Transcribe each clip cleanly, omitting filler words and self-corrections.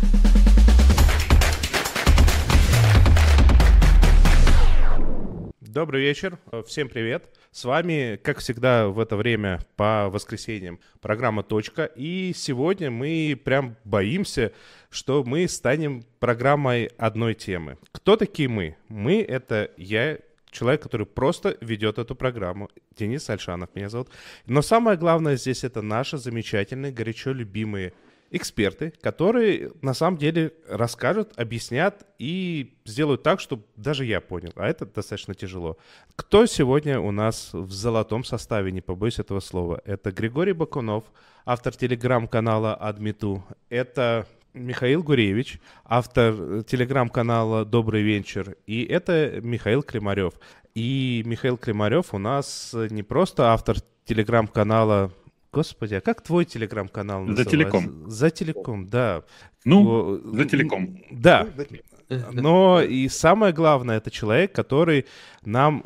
Добрый вечер, всем привет. С вами, как всегда, в это время по воскресеньям программа «Точка». И сегодня мы прям боимся, что мы станем программой одной темы. Кто такие мы? Мы — это я, человек, который просто ведет эту программу. Денис Альшанов меня зовут. Но самое главное здесь — это наши замечательные, горячо любимые эксперты, которые на самом деле расскажут, объяснят и сделают так, чтобы даже я понял. А это достаточно тяжело. Кто сегодня у нас в золотом составе, не побоюсь этого слова? Это Григорий Бакунов, автор телеграм-канала «Адмиту». Это Михаил Гуревич, автор телеграм-канала «Добрый вечер». И это Михаил Климарев. И Михаил Климарев у нас не просто автор телеграм-канала. Господи, а как твой телеграм-канал называется? За телеком. За телеком, да. За телеком. Да. Но и самое главное, это человек, который нам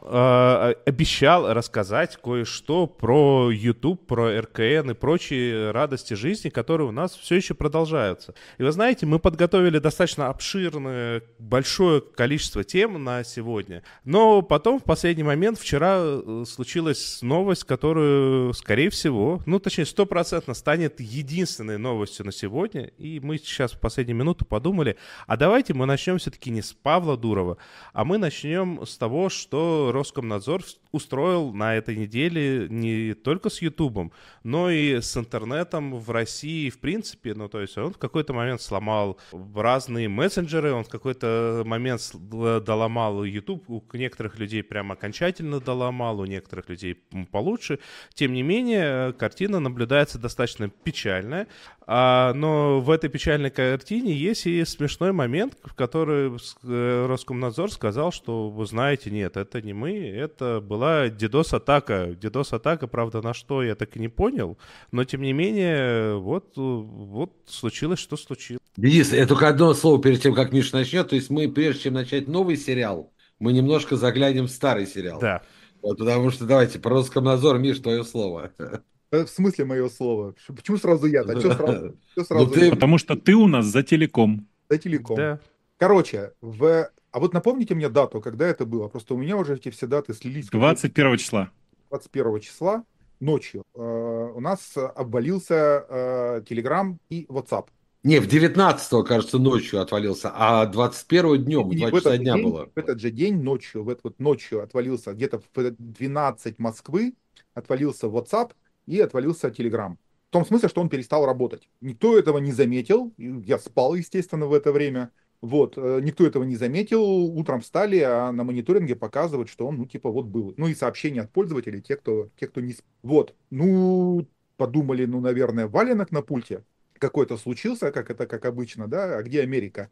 обещал рассказать кое-что про YouTube, про РКН и прочие радости жизни, которые у нас все еще продолжаются. И вы знаете, мы подготовили достаточно обширное, большое количество тем на сегодня. Но потом, в последний момент, вчера случилась новость, которую, скорее всего, точнее, 100% станет единственной новостью на сегодня. И мы сейчас в последнюю минуту подумали, а давайте мы начнем все-таки не с Павла Дурова, а мы начнем с того, что Роскомнадзор устроил на этой неделе не только с Ютубом, но и с интернетом в России в принципе. То есть он в какой-то момент сломал разные мессенджеры, он в какой-то момент доломал YouTube, у некоторых людей прям окончательно доломал, у некоторых людей получше. Тем не менее, картина наблюдается достаточно печальная. Но в этой печальной картине есть и смешной момент, в который Роскомнадзор сказал, что, вы знаете, нет, это не мы, это была DDoS-атака. DDoS-атака, правда, на что, я так и не понял, но, тем не менее, вот случилось, что случилось. Денис, я только одно слово перед тем, как Миша начнет. То есть мы, прежде чем начать новый сериал, мы немножко заглянем в старый сериал. Да. Потому что давайте, про Роскомнадзор, Миш, твое слово. В смысле мое слово? Почему сразу я? А что сразу? Потому что ты у нас за телеком. За телеком. Да. Короче, а вот напомните мне дату, когда это было. Просто у меня уже эти все даты слились. 21 числа. 21 числа ночью у нас обвалился Telegram и WhatsApp. Не, в 19-го, кажется, ночью отвалился, а 21-го днем, в 2 часа дня было. В этот же день ночью, ночью отвалился где-то в 12 Москвы, отвалился WhatsApp и отвалился Telegram. В том смысле, что он перестал работать. Никто этого не заметил. Я спал, естественно, в это время. Никто этого не заметил. Утром встали, а на мониторинге показывают, что он, был. И сообщения от пользователей, те, кто не спал. Подумали, наверное, валенок на пульте какой-то случился, как обычно, да, а где Америка?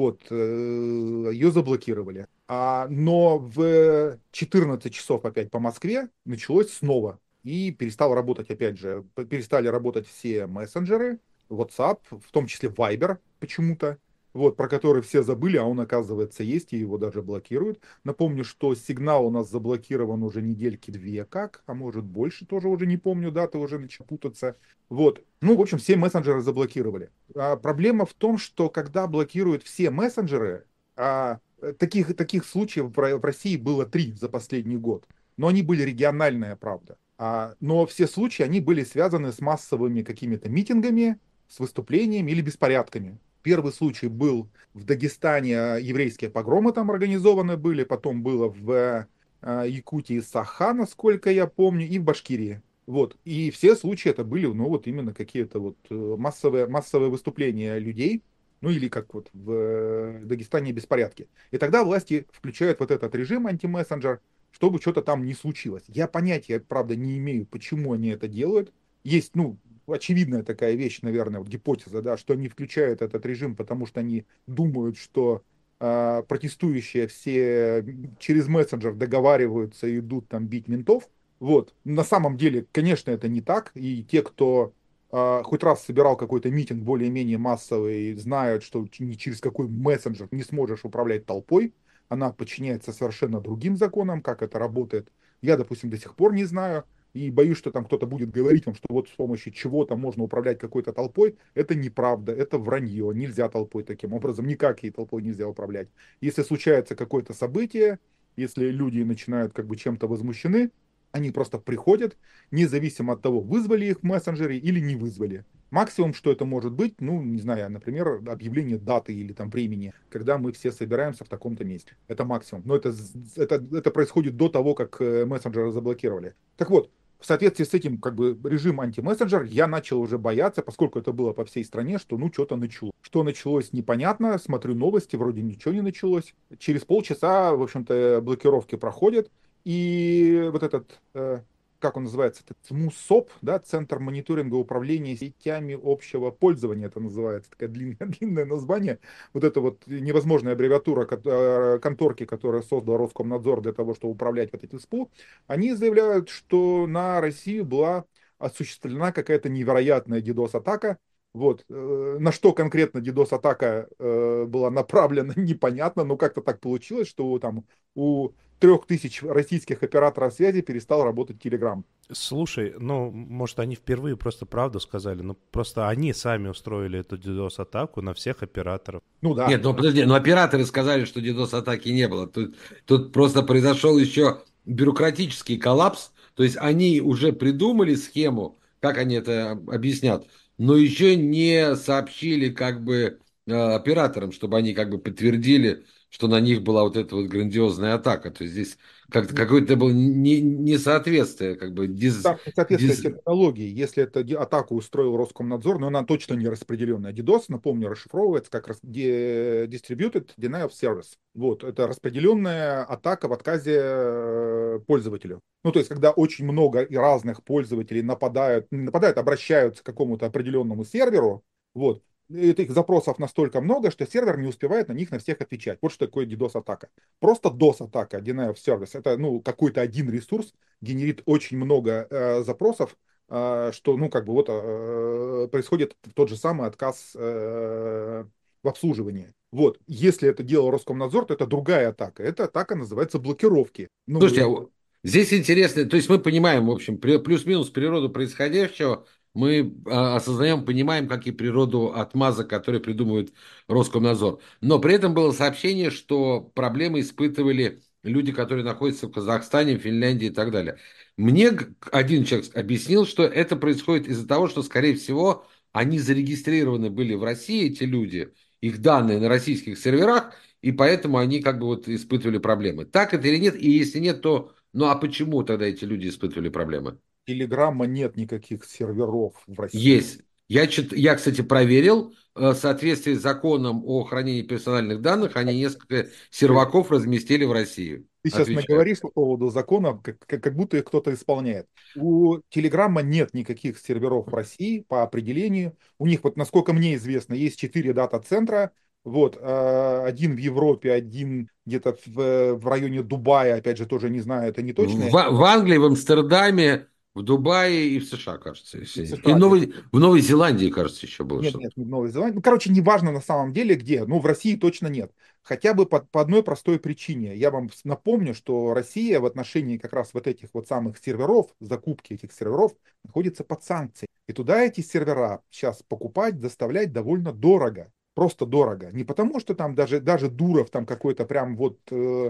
Ее заблокировали. Но в 14 часов опять по Москве началось снова. И перестал работать, опять же, перестали работать все мессенджеры, WhatsApp, в том числе Viber почему-то, про который все забыли, а он, оказывается, есть, и его даже блокируют. Напомню, что Сигнал у нас заблокирован уже недельки 2 а может больше, тоже уже не помню, даты уже начали путаться. В общем, все мессенджеры заблокировали. Проблема в том, что когда блокируют все мессенджеры, таких случаев в России было 3 за последний год, но они были региональные, правда. Но все случаи, они были связаны с массовыми какими-то митингами, с выступлениями или беспорядками. Первый случай был в Дагестане, еврейские погромы там организованы были, потом было в Якутии Саха, насколько я помню, и в Башкирии. И все случаи это были, именно какие-то массовые выступления людей, или как в Дагестане беспорядки. И тогда власти включают этот режим антимессенджер, чтобы что-то там не случилось. Я понятия, правда, не имею, почему они это делают. Есть, очевидная такая вещь, наверное, гипотеза, да, что они включают этот режим, потому что они думают, что протестующие все через мессенджер договариваются и идут там бить ментов. На самом деле, конечно, это не так. И те, кто хоть раз собирал какой-то митинг более-менее массовый, знают, что ни через какой мессенджер не сможешь управлять толпой. Она подчиняется совершенно другим законам, как это работает. Я, допустим, до сих пор не знаю. и боюсь, что там кто-то будет говорить вам, что вот с помощью чего-то можно управлять какой-то толпой. Это неправда, это вранье. Нельзя толпой таким образом, никак ей толпой нельзя управлять. Если случается какое-то событие, если люди начинают как бы чем-то возмущены, они просто приходят, независимо от того, вызвали их в мессенджере или не вызвали. Максимум, что это может быть, ну, не знаю, например, объявление даты или там времени, когда мы все собираемся в таком-то месте. Это максимум. Но это происходит до того, как мессенджеры заблокировали. Так вот, в соответствии с этим как бы режим антимессенджер, я начал уже бояться, поскольку это было по всей стране, что ну что-то началось. Что началось, непонятно. Смотрю новости, вроде ничего не началось. Через полчаса, в общем-то, блокировки проходят. И вот этот, как он называется, это ЦМУСОП, да, Центр мониторинга управления сетями общего пользования, это называется, такое длинное, длинное название. Вот это вот невозможная аббревиатура конторки, которая создал Роскомнадзор для того, чтобы управлять вот этим СПУ, они заявляют, что на Россию была осуществлена какая-то невероятная DDoS-атака. Вот. На что конкретно DDoS-атака была направлена, непонятно, но как-то так получилось, что там у 3000 российских операторов связи перестал работать Telegram. Слушай, ну, может, они впервые просто правду сказали, но просто они сами устроили эту DDoS-атаку на всех операторов. Ну да. Нет, ну подожди, но операторы сказали, что DDoS-атаки не было. Тут просто произошел еще бюрократический коллапс, то есть они уже придумали схему, как они это объяснят, но еще не сообщили как бы операторам, чтобы они как бы подтвердили, что на них была вот эта вот грандиозная атака. То есть здесь как-то какое-то было несоответствие, как бы Там несоответствие терминологии. Если это атаку устроил Роскомнадзор, но она точно не распределенная. DDoS, напомню, расшифровывается как Distributed Denial of Service. Вот, это распределенная атака в отказе пользователю. Ну, то есть, когда очень много и разных пользователей нападают, обращаются к какому-то определенному серверу, вот, этих запросов настолько много, что сервер не успевает на них на всех отвечать. Вот что такое DDoS-атака. Просто DOS-атака, Denial of Service, это ну, какой-то один ресурс генерит очень много запросов, что ну как бы вот происходит тот же самый отказ в обслуживании. Вот, если это делал Роскомнадзор, то это другая атака. Эта атака называется блокировки. Ну, слушайте, здесь интересно, то есть мы понимаем, в общем, плюс-минус природу происходящего, мы осознаем, понимаем, как и природу отмазок, которые придумывает Роскомнадзор. Но при этом было сообщение, что проблемы испытывали люди, которые находятся в Казахстане, Финляндии и так далее. Мне один человек объяснил, что это происходит из-за того, что, скорее всего, они зарегистрированы были в России, эти люди, их данные на российских серверах, и поэтому они как бы вот испытывали проблемы. Так это или нет? И если нет, то ну а почему тогда эти люди испытывали проблемы? Телеграмма нет никаких серверов в России. Есть. Я, кстати, проверил, в соответствии с законом о хранении персональных данных, они несколько серваков разместили в России. Ты сейчас наговоришь по поводу закона, как будто их кто-то исполняет. У Телеграма нет никаких серверов в России по определению. У них, вот насколько мне известно, есть 4 дата-центра. Вот, один в Европе, один где-то в районе Дубая, опять же, тоже не знаю, это не точно. В Англии, в Амстердаме, в Дубае и в США, кажется. И в Новой Зеландии, кажется, еще было нет, что-то. нет, не в Новой Зеландии. Ну, короче, неважно на самом деле где. Ну, в России точно нет. Хотя бы по одной простой причине. Я вам напомню, что Россия в отношении как раз вот этих вот самых серверов, закупки этих серверов, находится под санкцией. И туда эти сервера сейчас покупать, доставлять довольно дорого. Просто дорого. Не потому, что там даже Дуров там какой-то прям вот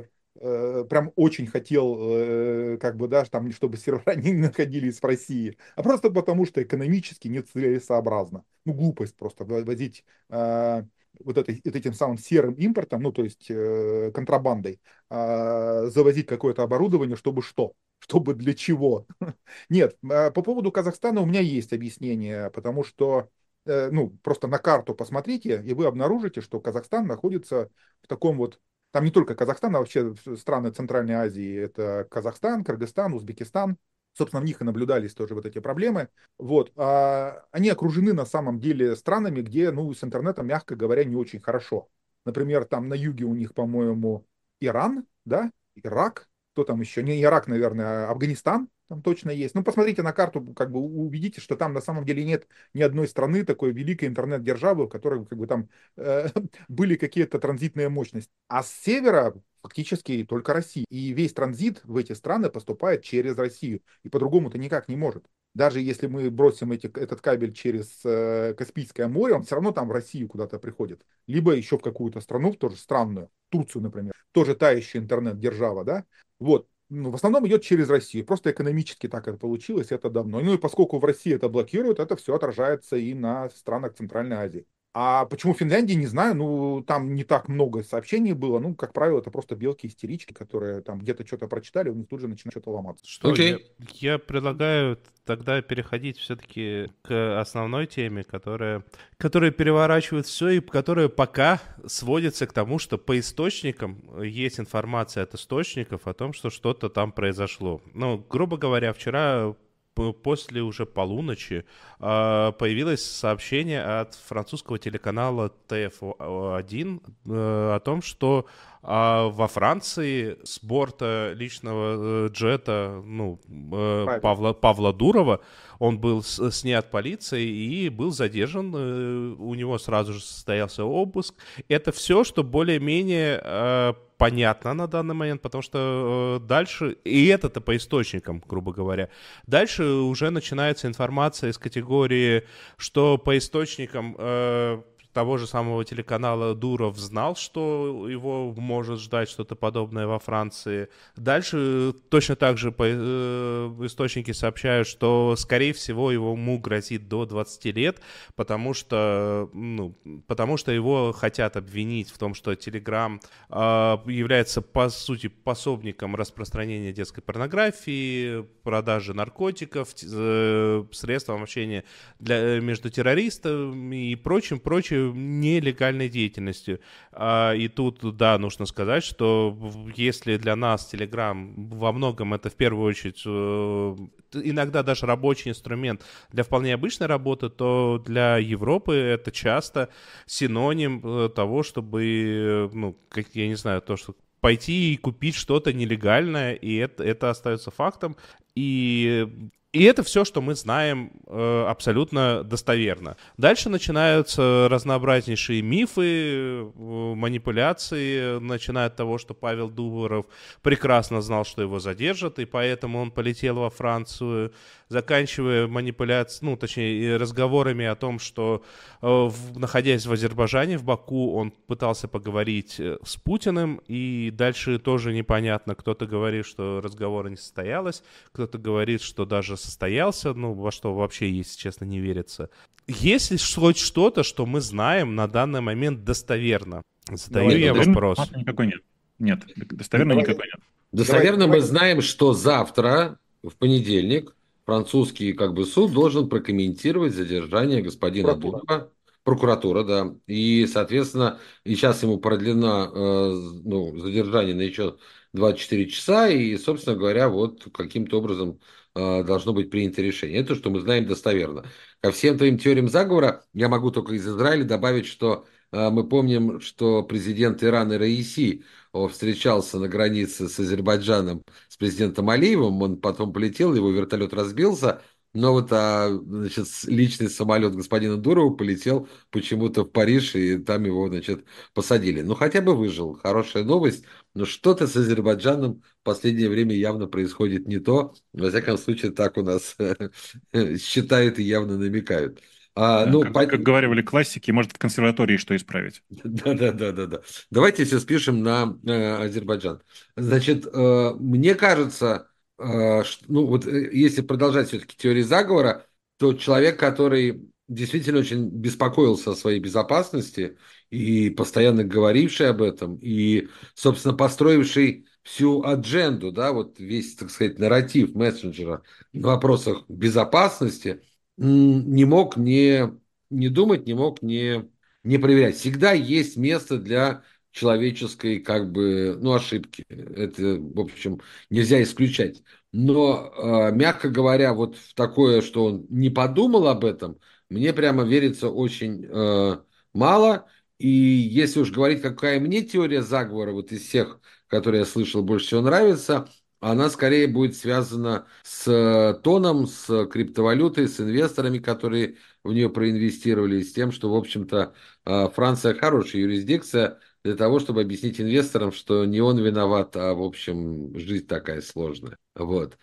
прям очень хотел, как бы, да, там, чтобы сервера не находились в России, а просто потому, что экономически нецелесообразно. Ну, глупость просто возить вот этим самым серым импортом, ну, то есть контрабандой, завозить какое-то оборудование, чтобы что? Чтобы для чего? Нет, по поводу Казахстана у меня есть объяснение, потому что ну, просто на карту посмотрите, и вы обнаружите, что Казахстан находится в таком вот, там не только Казахстан, а вообще страны Центральной Азии, это Казахстан, Кыргызстан, Узбекистан, собственно, в них и наблюдались тоже вот эти проблемы. Вот. Они окружены на самом деле странами, где, ну, с интернетом, мягко говоря, не очень хорошо. Например, там на юге у них, по-моему, Иран, да, Ирак, кто там еще? Не Ирак, наверное, а Афганистан там точно есть. Ну, посмотрите на карту, как бы увидите, что там на самом деле нет ни одной страны такой великой интернет-державы, в которой как бы там были какие-то транзитные мощности. А с севера фактически только России. И весь транзит в эти страны поступает через Россию. И по-другому-то никак не может. Даже если мы бросим этот кабель через Каспийское море, он все равно там в Россию куда-то приходит. Либо еще в какую-то страну, тоже странную, Турцию, например, тоже тающая интернет-держава, да? Вот. Ну, в основном идет через Россию. Просто экономически так это получилось, это давно. Ну и поскольку в России это блокируют, это все отражается и на странах Центральной Азии. А почему Финляндии, не знаю, ну, там не так много сообщений было, ну, как правило, это просто белки-истерички, которые там где-то что-то прочитали, у них тут же начинает что-то ломаться. Что, Окей. я предлагаю тогда переходить все-таки к основной теме, которая переворачивает все и которая пока сводится к тому, что по источникам есть информация от источников о том, что что-то там произошло. Ну, грубо говоря, вчера после уже полуночи появилось сообщение от французского телеканала TF1 о том, что во Франции с борта личного джета Павла Дурова он был снят полицией и был задержан. У него сразу же состоялся обыск. Это все, что более-менее понятно на данный момент, потому что дальше, и это-то по источникам, грубо говоря, дальше уже начинается информация из категории, что по источникам того же самого телеканала Дуров знал, что его может ждать что-то подобное во Франции. Дальше точно так же источники сообщают, что, скорее всего, ему грозит до 20 лет, потому что его хотят обвинить в том, что Telegram является, по сути, пособником распространения детской порнографии, продажи наркотиков, средством общения между террористами и прочим нелегальной деятельностью. И тут, да, нужно сказать, что если для нас Telegram во многом это в первую очередь иногда даже рабочий инструмент для вполне обычной работы, то для Европы это часто синоним того, чтобы, я не знаю, то, что пойти и купить что-то нелегальное, и это остается фактом. И это все, что мы знаем абсолютно достоверно. Дальше начинаются разнообразнейшие мифы, манипуляции, начиная от того, что Павел Дуров прекрасно знал, что его задержат, и поэтому он полетел во Францию, заканчивая манипуляцией, точнее, разговорами о том, что, находясь в Азербайджане, в Баку, он пытался поговорить с Путиным, и дальше тоже непонятно. Кто-то говорит, что разговора не состоялось, кто-то говорит, что даже состоялся, во что вообще, если честно, не верится. Есть ли хоть что-то, что мы знаем на данный момент достоверно? Задаю я вопрос. Никакой нет. Нет, достоверно никакой нет. Достоверно мы знаем, что завтра, в понедельник, французский суд должен прокомментировать задержание господина Дурова. Прокуратура, да. И, соответственно, и сейчас ему продлено задержание на еще 24 часа, и, собственно говоря, вот каким-то образом должно быть принято решение. Это что мы знаем достоверно. Ко всем твоим теориям заговора я могу только из Израиля добавить, что мы помним, что президент Ирана Раиси встречался на границе с Азербайджаном с президентом Алиевым, он потом полетел, его вертолет разбился, но личный самолет господина Дурова полетел почему-то в Париж, и там его, посадили. Ну, хотя бы выжил. Хорошая новость. Но что-то с Азербайджаном в последнее время явно происходит не то. Во всяком случае, так у нас считают и явно намекают. Как говорили классики, может в консерватории что исправить. Да. Давайте все спишем на Азербайджан. Значит, мне кажется, если продолжать все-таки теорию заговора, то человек, который действительно очень беспокоился о своей безопасности и постоянно говоривший об этом, и, собственно, построивший всю адженду, да, вот весь, так сказать, нарратив мессенджера на вопросах безопасности, не мог не думать, не мог не проверять. Всегда есть место для человеческой, ошибки. Это, в общем, нельзя исключать. Но, мягко говоря, вот в такое, что он не подумал об этом, мне прямо верится очень мало. И если уж говорить, какая мне теория заговора, вот из всех, которые я слышал, больше всего нравится, она скорее будет связана с тоном, с криптовалютой, с инвесторами, которые в нее проинвестировали, с тем, что, в общем-то, Франция хорошая юрисдикция, для того, чтобы объяснить инвесторам, что не он виноват, а, в общем, жизнь такая сложная. Вот.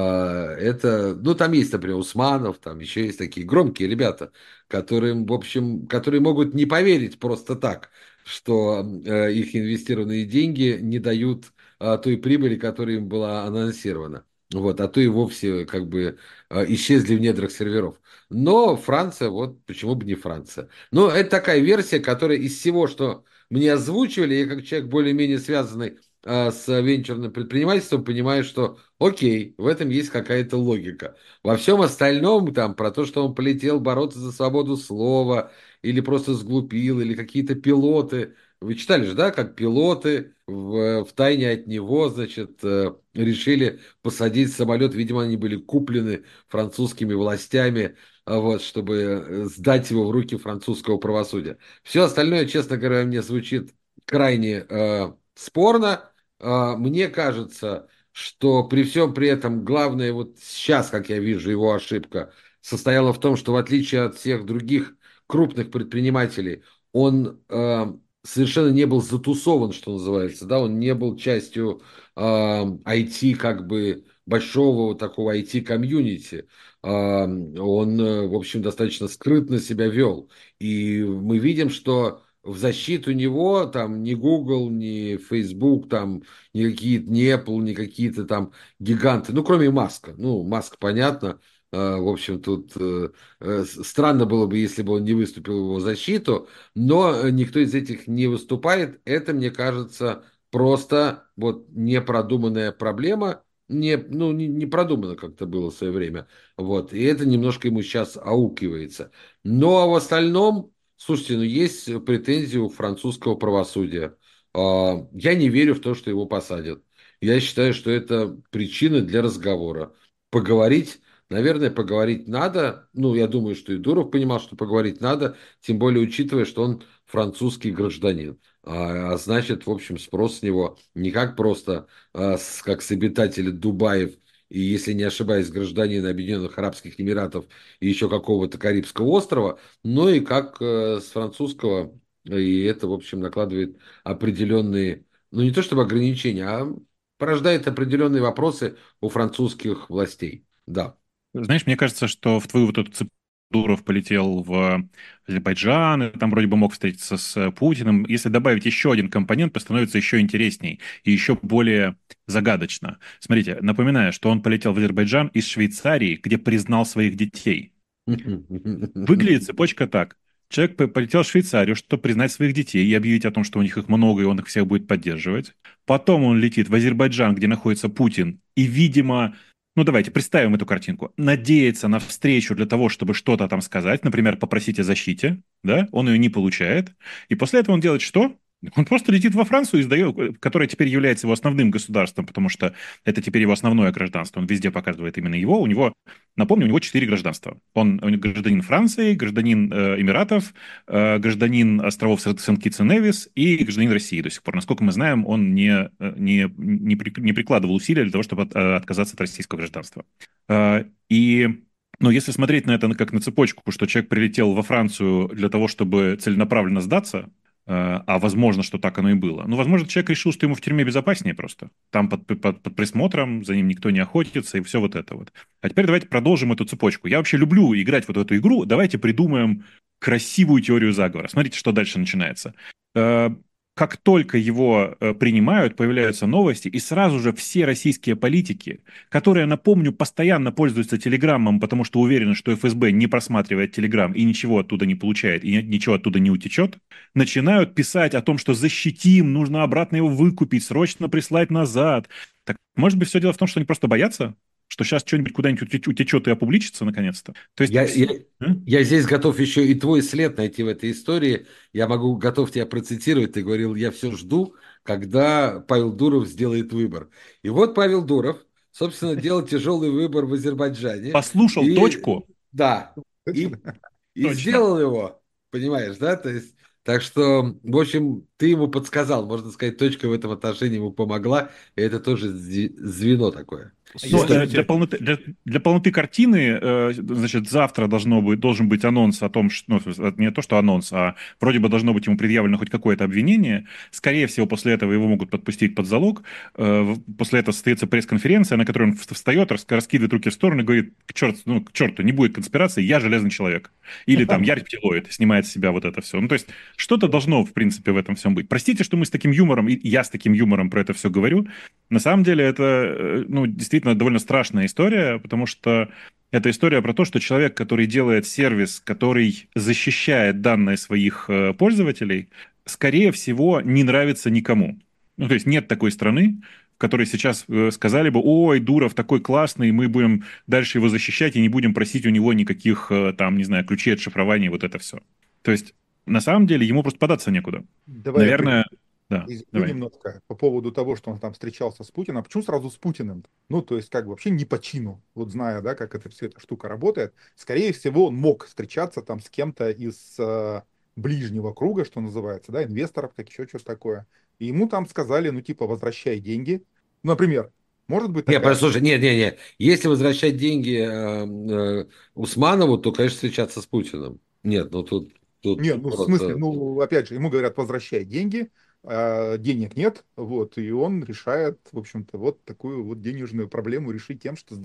Это, ну, там есть, например, Усманов, там еще есть такие громкие ребята, которым, в общем, которые могут не поверить просто так, что их инвестированные деньги не дают той прибыли, которая им была анонсирована. Вот, а то и вовсе как бы исчезли в недрах серверов. Но Франция, вот почему бы не Франция. Но это такая версия, которая из всего, что мне озвучивали, я как человек более-менее связанный с венчурным предпринимательством, понимаю, что окей, в этом есть какая-то логика. Во всем остальном, там, про то, что он полетел бороться за свободу слова, или просто сглупил, или какие-то пилоты. Вы читали же, да, как пилоты в тайне от него, значит, решили посадить самолет. Видимо, они были куплены французскими властями, вот, чтобы сдать его в руки французского правосудия. Все остальное, честно говоря, мне звучит крайне спорно. Мне кажется, что при всем при этом главное вот сейчас, как я вижу, его ошибка состояла в том, что в отличие от всех других крупных предпринимателей, он совершенно не был затусован, что называется, да, он не был частью IT, как бы большого вот такого IT-комьюнити. Он, в общем, достаточно скрытно себя вел. И мы видим, что в защиту него там ни Google, ни Facebook, там, ни какие-то, ни Apple, ни какие-то там гиганты, ну, кроме Маска. Ну, Маск, понятно. В общем, тут странно было бы, если бы он не выступил в его защиту, но никто из этих не выступает. Это, мне кажется, просто вот непродуманная проблема, ну, не продумано как-то было в свое время. Вот, и это немножко ему сейчас аукивается. Ну, а в остальном, слушайте, ну, есть претензии у французского правосудия. Я не верю в то, что его посадят. Я считаю, что это причина для разговора. Поговорить, наверное, поговорить надо. Ну, я думаю, что и Дуров понимал, что поговорить надо, тем более учитывая, что он французский гражданин. А значит, в общем, спрос с него не как просто как с обитателя Дубаев и, если не ошибаюсь, гражданин Объединенных Арабских Эмиратов и еще какого-то Карибского острова, но и как с французского. И это, в общем, накладывает определенные, ну не то чтобы ограничения, а порождает определенные вопросы у французских властей. Да. Знаешь, мне кажется, что в твою вот эту цепь Дуров полетел в Азербайджан, и там вроде бы мог встретиться с Путиным. Если добавить еще один компонент, то становится еще интересней и еще более загадочно. Смотрите, напоминаю, что он полетел в Азербайджан из Швейцарии, где признал своих детей. Выглядит цепочка так. Человек полетел в Швейцарию, чтобы признать своих детей и объявить о том, что у них их много, и он их всех будет поддерживать. Потом он летит в Азербайджан, где находится Путин, и, видимо, ну давайте представим эту картинку, надеется на встречу для того, чтобы что-то там сказать, например, попросить о защите, да, он ее не получает, и после этого он делает что? Он просто летит во Францию, которая теперь является его основным государством, потому что это теперь его основное гражданство. Он везде показывает именно его. У него, напомню, у него 4 гражданства. Он гражданин Франции, гражданин Эмиратов, гражданин островов Сент-Китс и Невис и гражданин России до сих пор. Насколько мы знаем, он не прикладывал усилия для того, чтобы отказаться от российского гражданства. И но если смотреть на это как на цепочку, что человек прилетел во Францию для того, чтобы целенаправленно сдаться, а возможно, что так оно и было. Ну, возможно, человек решил, что ему в тюрьме безопаснее просто. Там под присмотром, за ним никто не охотится, и все вот это вот. А теперь давайте продолжим эту цепочку. Я вообще люблю играть вот в эту игру. Давайте придумаем красивую теорию заговора. Смотрите, что дальше начинается. Как только его принимают, появляются новости, и сразу же все российские политики, которые, напомню, постоянно пользуются Телеграммом, потому что уверены, что ФСБ не просматривает Телеграм и ничего оттуда не получает, и ничего оттуда не утечет, начинают писать о том, что защитим, нужно обратно его выкупить, срочно прислать назад. Так, может быть, все дело в том, что они просто боятся, что сейчас что-нибудь куда-нибудь утечет и опубличится наконец-то. То есть... Я здесь готов еще и твой след найти в этой истории. Я могу готов тебя процитировать. Ты говорил, я все жду, когда Павел Дуров сделает выбор. И вот Павел Дуров, собственно, делал тяжелый выбор в Азербайджане. Послушал точку. Да. И сделал его. Понимаешь, да? То есть, так что, в общем, ты ему подсказал, можно сказать, точка в этом отношении ему помогла, и это тоже звено такое. Но Слушайте, для полноты картины, значит, завтра должен быть анонс о том, что, ну, не то, что анонс, а вроде бы должно быть ему предъявлено хоть какое-то обвинение. Скорее всего, после этого его могут подпустить под залог. После этого состоится пресс-конференция, на которой он встает, раскидывает руки в сторону и говорит: к черту, не будет конспирации, я железный человек. Или там, я рептилоид, снимает с себя вот это все. Ну, то есть, что-то должно, в принципе, в этом всем быть. Простите, что мы с таким юмором, и я с таким юмором про это все говорю. На самом деле это, ну, действительно довольно страшная история, потому что это история про то, что человек, который делает сервис, который защищает данные своих пользователей, скорее всего, не нравится никому. Ну, то есть нет такой страны, в которой сейчас сказали бы: ой, Дуров такой классный, мы будем дальше его защищать и не будем просить у него никаких, там, не знаю, ключей от шифрования, вот это все. То есть, на самом деле, ему просто податься некуда. Давай я Наверное, да, извиню давай. немножко по поводу того, что он там встречался с Путиным. А почему сразу с Путиным? Ну, то есть, как бы вообще не по чину. Вот зная, да, как это все эта штука работает, скорее всего, он мог встречаться там с кем-то из ближнего круга, что называется, да, инвесторов, как еще что-то такое. И ему там сказали, ну, типа, возвращай деньги. Ну, например, может быть Не, такая... послушай, не. Если возвращать деньги Усманову, то, конечно, встречаться с Путиным. Нет, ну тут Не, ну, в смысле, просто... ну, опять же, ему говорят, возвращай деньги, денег нет, вот, и он решает, в общем-то, вот такую вот денежную проблему решить тем, что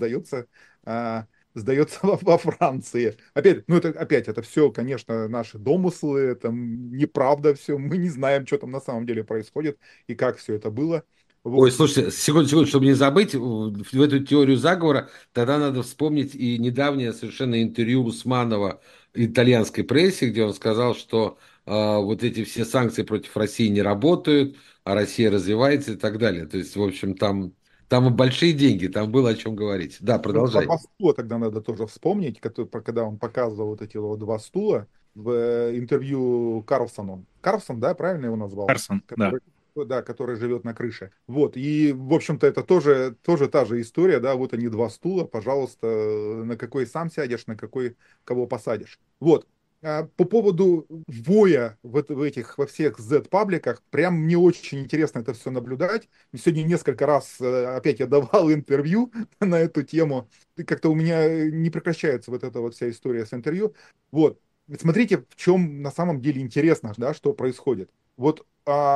сдается во Франции. Опять, ну, это все, конечно, наши домыслы, это неправда все, мы не знаем, что там на самом деле происходит и как все это было. Ой, Вот. слушайте, секунду, чтобы не забыть, в эту теорию заговора тогда надо вспомнить и недавнее совершенно интервью Усманова итальянской прессе, где он сказал, что вот эти все санкции против России не работают, а Россия развивается и так далее. То есть, в общем, там большие деньги, там было о чем говорить. Да, Ну, про продолжай. два стула тогда надо тоже вспомнить, когда он показывал вот эти вот два стула в интервью Карлсону. Карлсон, да, правильно его назвал? Карсон, да. Который, да, который живет на крыше. Вот, и, в общем-то, это тоже та же история, да, вот они два стула, пожалуйста, на какой сам сядешь, на какой кого посадишь. Вот. По поводу воя во всех Z-пабликах, прям мне очень интересно это все наблюдать. Сегодня несколько раз опять я давал интервью на эту тему. И как-то у меня не прекращается вот эта вот вся история с интервью. Вот. Смотрите, в чем на самом деле интересно, да, что происходит. Вот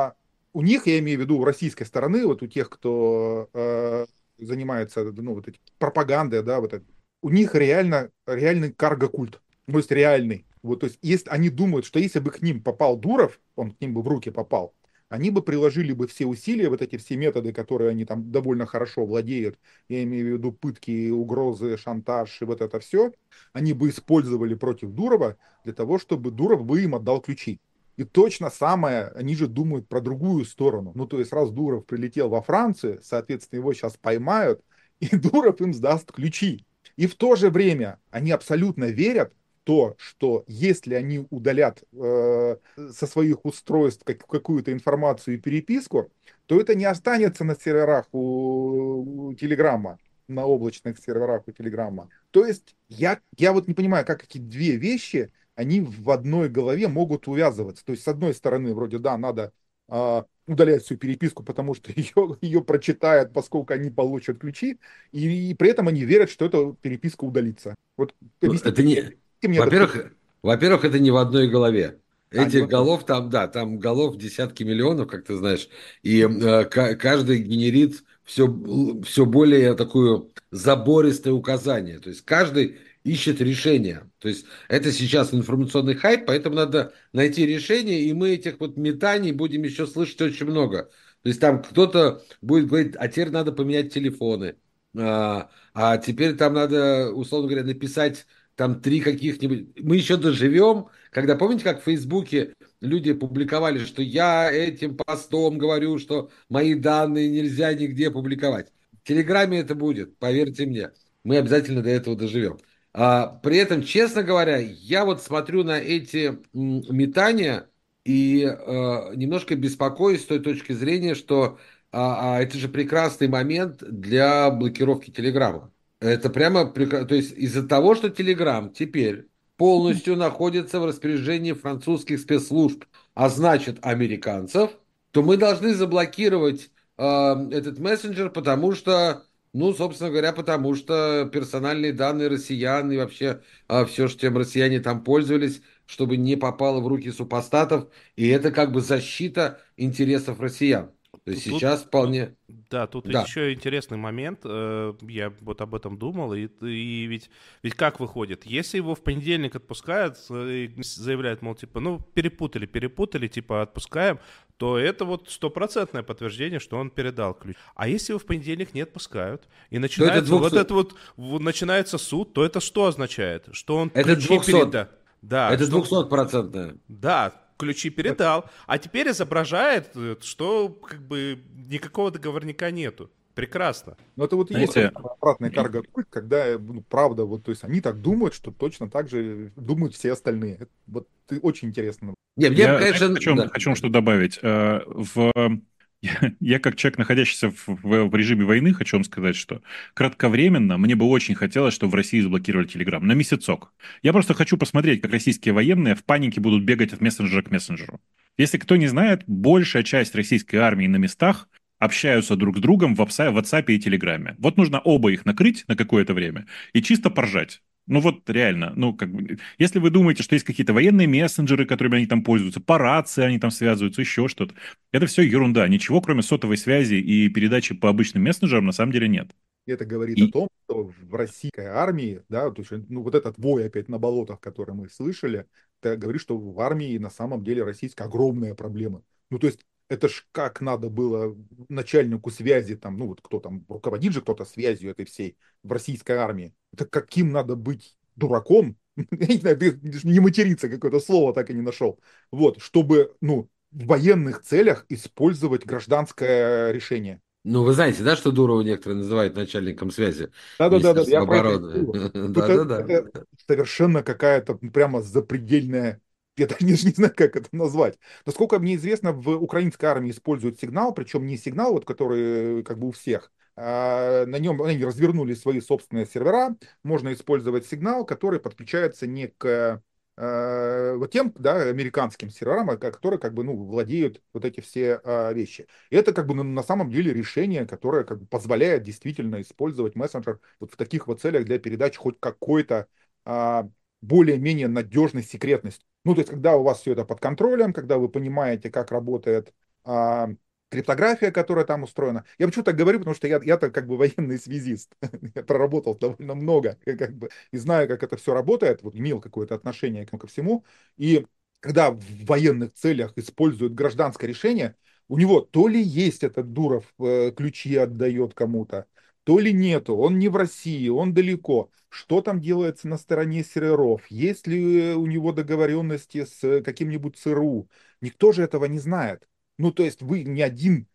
у них, я имею в виду у российской стороны, вот у тех, кто занимается, ну, вот этой пропагандой, да, вот это, у них реальный карго-культ. То есть реальный. Вот, то есть если они думают, что если бы к ним попал Дуров, он к ним бы в руки попал, они бы приложили бы все усилия, вот эти все методы, которые они там довольно хорошо владеют, я имею в виду пытки, угрозы, шантаж и вот это все, они бы использовали против Дурова для того, чтобы Дуров бы им отдал ключи. И точно самое, они же думают про другую сторону. Ну, то есть, раз Дуров прилетел во Францию, соответственно, его сейчас поймают, и Дуров им сдаст ключи. И в то же время они абсолютно верят в то, что если они удалят со своих устройств какую-то информацию и переписку, то это не останется на серверах у Телеграма, на облачных серверах у Телеграма. То есть я вот не понимаю, как эти две вещи, они в одной голове могут увязываться. То есть, с одной стороны, вроде, да, надо удалять всю переписку, потому что ее прочитают, поскольку они получат ключи, и при этом они верят, что эта переписка удалится. Вот Ну, это объясните не... мне это. Во-первых, это не в одной голове. Не в Этих одной. голов там, да, там голов десятки миллионов, как ты знаешь, и каждый генерит все более такую забористое указание. То есть каждый ищет решение. То есть это сейчас информационный хайп, поэтому надо найти решение, и мы этих вот метаний будем еще слышать очень много. То есть там кто-то будет говорить, а теперь надо поменять телефоны, а теперь там надо, условно говоря, написать там три каких-нибудь... Мы еще доживем, когда, помните, как в Фейсбуке люди публиковали, что я этим постом говорю, что мои данные нельзя нигде публиковать. В Телеграме это будет, поверьте мне. Мы обязательно до этого доживем. При этом, честно говоря, я вот смотрю на эти метания и немножко беспокоюсь с той точки зрения, что это же прекрасный момент для блокировки Телеграма. Это прямо, то есть из-за того, что Telegram теперь полностью находится в распоряжении французских спецслужб, а значит американцев, то мы должны заблокировать этот мессенджер, потому что, ну, собственно говоря, потому что персональные данные россиян и вообще все, что тем россияне там пользовались, чтобы не попало в руки супостатов, и это как бы защита интересов россиян. То есть Тут, сейчас вполне... да, тут ведь Да, еще интересный момент, я вот об этом думал, и ведь как выходит, если его в понедельник отпускают, и заявляют, мол, типа, ну, перепутали, типа, отпускаем, то это вот стопроцентное подтверждение, что он передал ключ. А если его в понедельник не отпускают, и то это начинается вот это вот начинается суд, то это что означает? Что он это ключи 200, передал. Да, это что 200%. да, ключи передал, а теперь изображает, что как бы никакого договорника нету. Прекрасно. Но это вот и есть Знаете, обратный карго-культ, когда, ну, правда, вот, то есть они так думают, что точно так же думают все остальные. Вот очень интересно. Не, мне, я, знаете, конечно, да. хочу что добавить. Я как человек, находящийся в режиме войны, хочу вам сказать, что кратковременно мне бы очень хотелось, чтобы в России заблокировали Телеграм на месяцок. Я просто хочу посмотреть, как российские военные в панике будут бегать от мессенджера к мессенджеру. Если кто не знает, большая часть российской армии на местах общаются друг с другом в WhatsApp и Телеграме. Вот нужно оба их накрыть на какое-то время и чисто поржать. Ну вот реально, ну как бы, если вы думаете, что есть какие-то военные мессенджеры, которыми они там пользуются, по рации они там связываются, еще что-то, это все ерунда. Ничего, кроме сотовой связи и передачи по обычным мессенджерам, на самом деле нет. Это говорит о И том, что в российской армии, да, то есть, ну, вот этот вой опять на болотах, который мы слышали, это говорит, что в армии на самом деле российская огромная проблема. Ну, то есть, это ж как надо было начальнику связи, там, ну, вот кто там, руководит же кто-то связью этой всей в российской армии. Это каким надо быть дураком, я не знаю, не материться, какое-то слово так и не нашел, вот, чтобы, ну, в военных целях использовать гражданское решение. Ну, вы знаете, да, что Дурова некоторые называют начальником связи Да-да-да, Министерства я про это и обороны? говорю. Ну, Да-да-да. это совершенно какая-то прямо запредельная, я даже не знаю, как это назвать. Насколько мне известно, в украинской армии используют сигнал, причем не сигнал, вот, который как бы у всех, а на нем они развернули свои собственные сервера, можно использовать сигнал, который подключается не к вот тем, да, американским серверам, которые как бы, ну, владеют вот эти все вещи. И это как бы на самом деле решение, которое как бы позволяет действительно использовать мессенджер вот в таких вот целях для передачи хоть какой-то а, более-менее надежной секретности. Ну, то есть, когда у вас все это под контролем, когда вы понимаете, как работает а, криптография, которая там устроена. Я почему так говорю, потому что я-то как бы военный связист. Я проработал довольно много, как бы, и знаю, как это все работает, вот имел какое-то отношение ко всему. И когда в военных целях используют гражданское решение, у него то ли есть этот Дуров ключи отдает кому-то, то ли нету, он не в России, он далеко. Что там делается на стороне серверов? Есть ли у него договоренности с каким-нибудь ЦРУ? Никто же этого не знает. Ну, то есть вы не один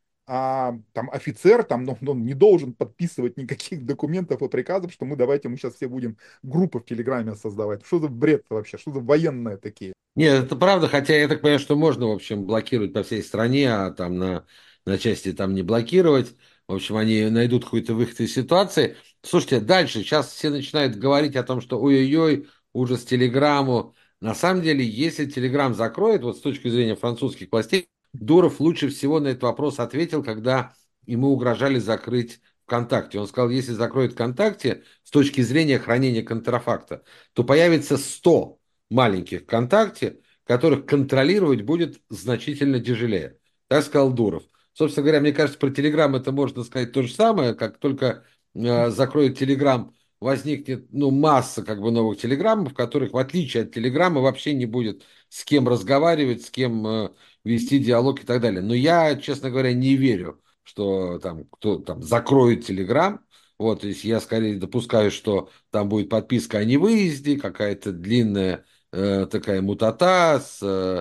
там офицер, там, но он не должен подписывать никаких документов и приказов, что мы сейчас все будем группы в Телеграме создавать. Что за бред вообще? Что за военные такие? Нет, это правда, хотя я так понимаю, что можно, в общем, блокировать по всей стране, а там на части там не блокировать. В общем, они найдут какой-то выход из ситуации. Слушайте, дальше. Сейчас все начинают говорить о том, что ой-ой-ой, ужас Телеграму. На самом деле, если Телеграм закроет, вот с точки зрения французских властей, Дуров лучше всего на этот вопрос ответил, когда ему угрожали закрыть ВКонтакте. Он сказал, если закроют ВКонтакте, с точки зрения хранения контрафакта, то появится 100 маленьких ВКонтакте, которых контролировать будет значительно тяжелее. Так сказал Дуров. Собственно говоря, мне кажется, про Телеграм это можно сказать то же самое, как только закроют Телеграм, возникнет ну, масса как бы новых Телеграммов, в которых, в отличие от Телеграма, вообще не будет с кем разговаривать, с кем вести диалог и так далее. Но я, честно говоря, не верю, что там кто там закроет Телеграм. Вот, то есть я скорее допускаю, что там будет подписка о невыезде, какая-то длинная такая мутата с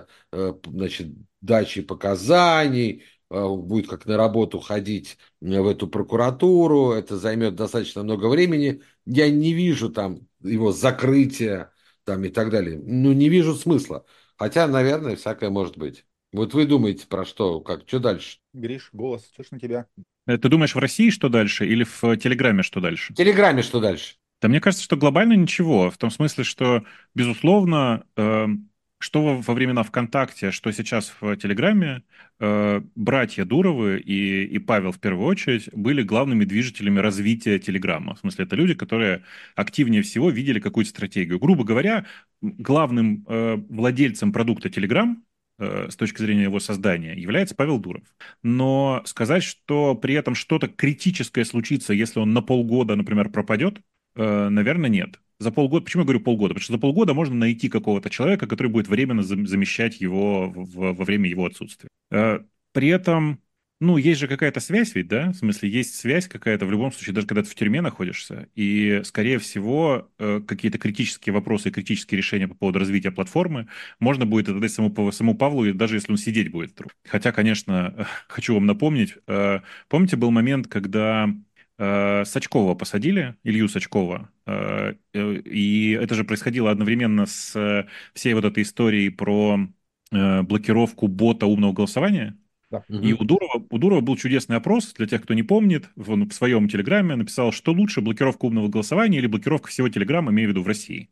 значит, дачей показаний, будет как на работу ходить в эту прокуратуру, это займет достаточно много времени. Я не вижу там его закрытия там и так далее. Ну, не вижу смысла. Хотя, наверное, всякое может быть. Вот вы думаете про что, как, что дальше? Гриш, голос, слышно тебя? ты думаешь, в России что дальше или в Телеграме что В дальше? Телеграме что дальше? Да мне кажется, что глобально ничего. В том смысле, что, безусловно, что во времена ВКонтакте, что сейчас в Телеграме, братья Дуровы и Павел в первую очередь были главными движителями развития Телеграма. В смысле, это люди, которые активнее всего видели какую-то стратегию. Грубо говоря, главным владельцем продукта Телеграм с точки зрения его создания является Павел Дуров. Но сказать, что при этом что-то критическое случится, если он на полгода, например, пропадет, наверное, нет. За полгода, почему я говорю полгода? Потому что за полгода можно найти какого-то человека, который будет временно замещать его во время его отсутствия. При этом, ну, есть же какая-то связь ведь, да? В смысле, есть связь какая-то в любом случае, даже когда ты в тюрьме находишься. И, скорее всего, какие-то критические вопросы и критические решения по поводу развития платформы можно будет задать самому Павлу, даже если он сидеть будет вдруг. Хотя, конечно, хочу вам напомнить, помните, был момент, когда Сачкова посадили, Илью Сачкова, и это же происходило одновременно с всей вот этой историей про блокировку бота умного голосования. Да. И у Дурова был чудесный опрос, для тех, кто не помнит, он в своем телеграме написал, что лучше, блокировка умного голосования или блокировка всего телеграма, имею в виду в России.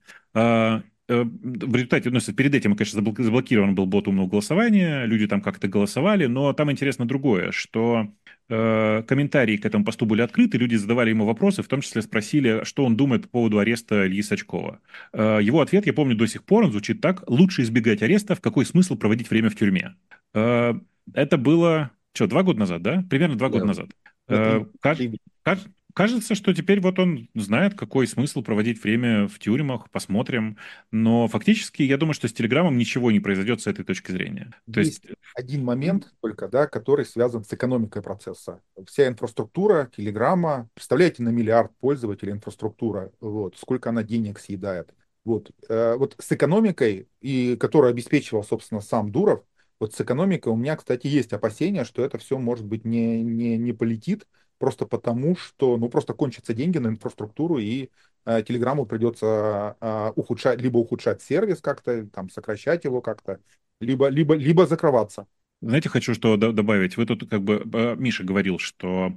В результате, ну, перед этим, конечно, заблокирован был бот умного голосования, люди там как-то голосовали, но там интересно другое, что комментарии к этому посту были открыты, люди задавали ему вопросы, в том числе спросили, что он думает по поводу ареста Ильи Сачкова. Его ответ, я помню до сих пор, он звучит так: лучше избегать ареста, в какой смысл проводить время в тюрьме. Это было, что, 2 года назад, да? Примерно 2 года Да. назад. Это Кажется, что теперь вот он знает, какой смысл проводить время в тюрьмах, посмотрим. Но фактически я думаю, что с Телеграмом ничего не произойдет с этой точки зрения. То есть, Есть один момент только, да, который связан с экономикой процесса. Вся инфраструктура Телеграма, представляете, на миллиард пользователей инфраструктура, вот, сколько она денег съедает. Вот с экономикой, и которую обеспечивал, собственно, сам Дуров, вот с экономикой у меня, кстати, есть опасения, что это все, может быть, не полетит, просто потому, что, ну, просто кончатся деньги на инфраструктуру, и Телеграмму придется либо ухудшать сервис как-то, там, сокращать его как-то, либо закрываться. знаете, хочу что добавить. Вы тут как бы, Миша говорил, что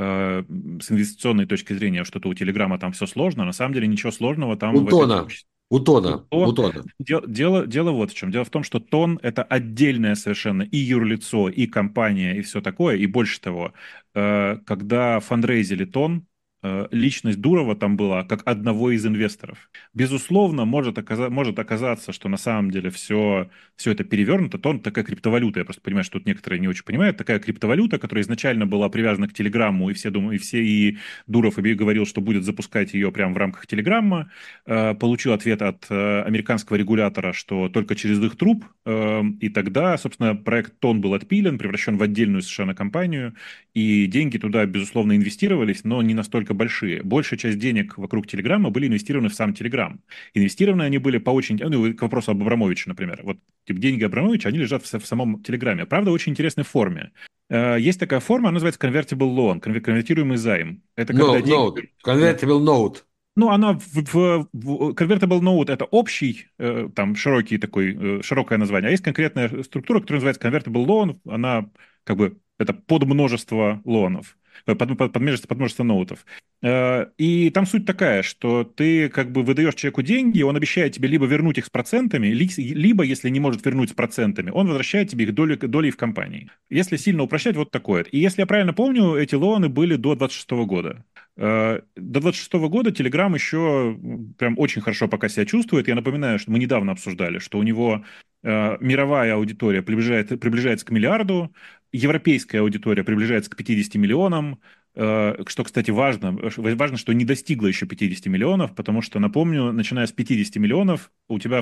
с инвестиционной точки зрения что-то у Телеграма там все сложно. На самом деле ничего сложного там в этой Утона. текущей. Утона. То Утона. дело вот в чем. Дело в том, что Тон — это отдельное совершенно и юрлицо, и компания, и все такое. И больше того, когда фандрейзили Тон, личность Дурова там была как одного из инвесторов. Безусловно, может оказаться, что на самом деле все это перевернуто. Тон — такая криптовалюта, я просто понимаю, что тут некоторые не очень понимают, такая криптовалюта, которая изначально была привязана к Телеграмму, и все думают, и Дуров говорил, что будет запускать ее прямо в рамках Телеграмма, получил ответ от американского регулятора, что только через их труп, и тогда, собственно, проект Тон был отпилен, превращен в отдельную совершенно компанию, и деньги туда, безусловно, инвестировались, но не настолько большие. Большая часть денег вокруг Телеграма были инвестированы в сам Телеграм. Инвестированы они были по очень... Ну, к вопросу об Абрамовиче, например. Вот типа, деньги Абрамовича, они лежат в самом Телеграме. Правда, в очень интересной форме. Есть такая форма, она называется convertible loan, конвертируемый займ. Это когда Note. деньги... Convertible note. Ну, она в Convertible Note — это общий, там, широкое название, а есть конкретная структура, которая называется Convertible Loan, она как бы это подмножество лонов, подмножество ноутов. И там суть такая, что ты как бы выдаешь человеку деньги, он обещает тебе либо вернуть их с процентами, либо, если не может вернуть с процентами, он возвращает тебе их долей в компании. Если сильно упрощать, вот такое. И если я правильно помню, эти лоны были до 26 года. До 26 года Telegram еще прям очень хорошо пока себя чувствует. Я напоминаю, что мы недавно обсуждали, что у него мировая аудитория приближается к миллиарду, европейская аудитория приближается к 50 миллионам, что, кстати, важно, что не достигла еще 50 миллионов, потому что, напомню, начиная с 50 миллионов у тебя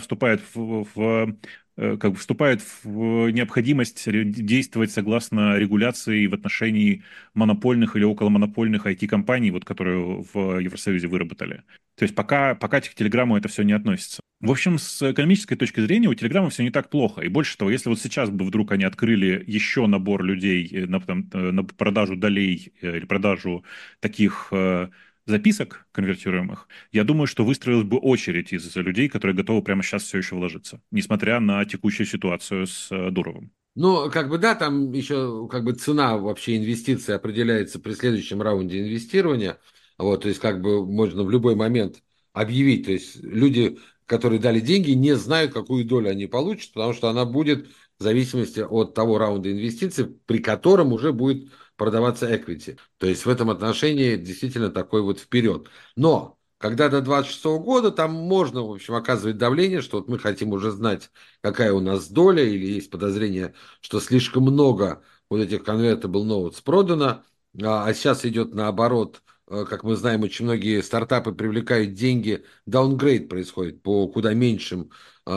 вступает в необходимость действовать согласно регуляции в отношении монопольных или околомонопольных IT-компаний, вот, которые в Евросоюзе выработали. То есть пока к Телеграму это все не относится. В общем, с экономической точки зрения у Телеграма все не так плохо. И больше того, если вот сейчас бы вдруг они открыли еще набор людей на продажу долей или продажу таких записок конвертируемых, я думаю, что выстроилась бы очередь из людей, которые готовы прямо сейчас все еще вложиться, несмотря на текущую ситуацию с Дуровым. Ну, как бы да, там еще как бы цена вообще инвестиций определяется при следующем раунде инвестирования. Вот, то есть как бы можно в любой момент объявить. То есть люди которые дали деньги, не знают, какую долю они получат, потому что она будет в зависимости от того раунда инвестиций, при котором уже будет продаваться equity. То есть в этом отношении действительно такой вот вперед. Но когда до 26 года, там можно, в общем, оказывать давление, что вот мы хотим уже знать, какая у нас доля, или есть подозрение, что слишком много вот этих convertible notes продано, а сейчас идет наоборот. Как мы знаем, очень многие стартапы привлекают деньги, даунгрейд происходит по куда меньшим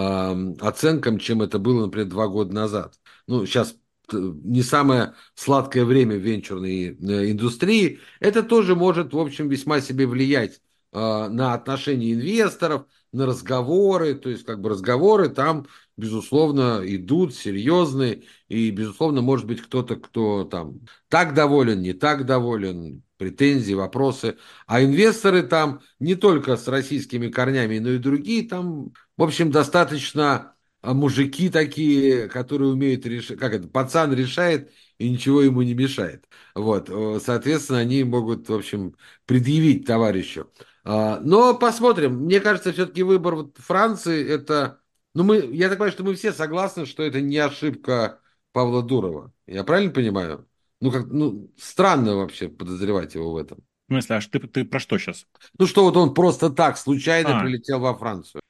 оценкам, чем это было, например, 2 года назад. Ну, сейчас не самое сладкое время в венчурной индустрии. Это тоже может, в общем, весьма себе влиять на отношения инвесторов, на разговоры. То есть, как бы разговоры там, безусловно, идут серьезные. И, безусловно, может быть кто-то, кто там так доволен, не так доволен, претензии, вопросы. А инвесторы там не только с российскими корнями, но и другие. Там, в общем, достаточно мужики такие, которые умеют решать, как это, пацан решает и ничего ему не мешает. Вот, соответственно, они могут, в общем, предъявить товарищу. Но посмотрим. Мне кажется, все-таки выбор вот Франции это, ну я так понимаю, что мы все согласны, что это не ошибка Павла Дурова. Я правильно понимаю? Ну, как, ну, странно вообще подозревать его в этом. В смысле, ты про что сейчас? Ну, что вот он просто так случайно прилетел во Францию.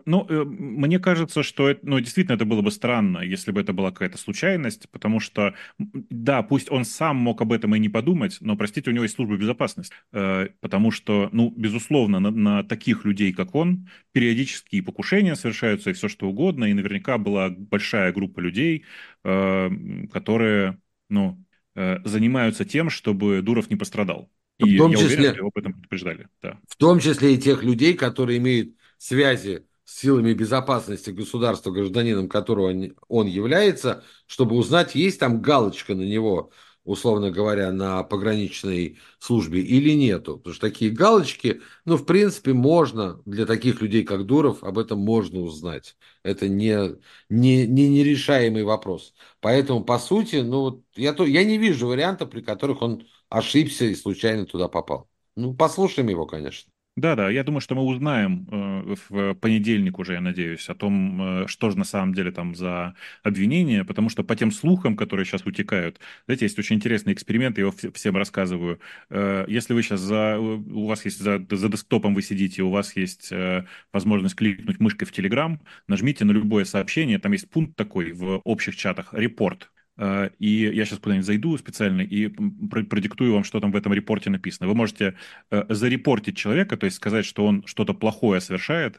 Мне кажется, что действительно это было бы странно, если бы это была какая-то случайность, потому что, да, пусть он сам мог об этом и не подумать, но, простите, у него есть служба безопасности, потому что, безусловно, на таких людей, как он, периодически и покушения совершаются, и все что угодно, и наверняка была большая группа людей, которые, занимаются тем, чтобы Дуров не пострадал. И В том я уверен, что числе, его об этом предупреждали, да. в том числе и тех людей, которые имеют связи с силами безопасности государства, гражданином которого он является, чтобы узнать, есть там галочка на него, условно говоря, на пограничной службе или нету. Потому что такие галочки, ну, в принципе, можно, для таких людей, как Дуров, об этом можно узнать. Это не нерешаемый вопрос. Поэтому, по сути, ну, вот я не вижу вариантов, при которых он ошибся и случайно туда попал. Ну, послушаем его, конечно. Да, я думаю, что мы узнаем в понедельник уже, я надеюсь, о том, что же на самом деле там за обвинение, потому что по тем слухам, которые сейчас утекают, знаете, есть очень интересный эксперимент, я его всем рассказываю. Если вы сейчас у вас есть за десктопом вы сидите, у вас есть возможность кликнуть мышкой в Telegram, нажмите на любое сообщение, там есть пункт такой в общих чатах, репорт. И я сейчас куда-нибудь зайду специально и продиктую вам, что там в этом репорте написано. Вы можете зарепортить человека, то есть сказать, что он что-то плохое совершает,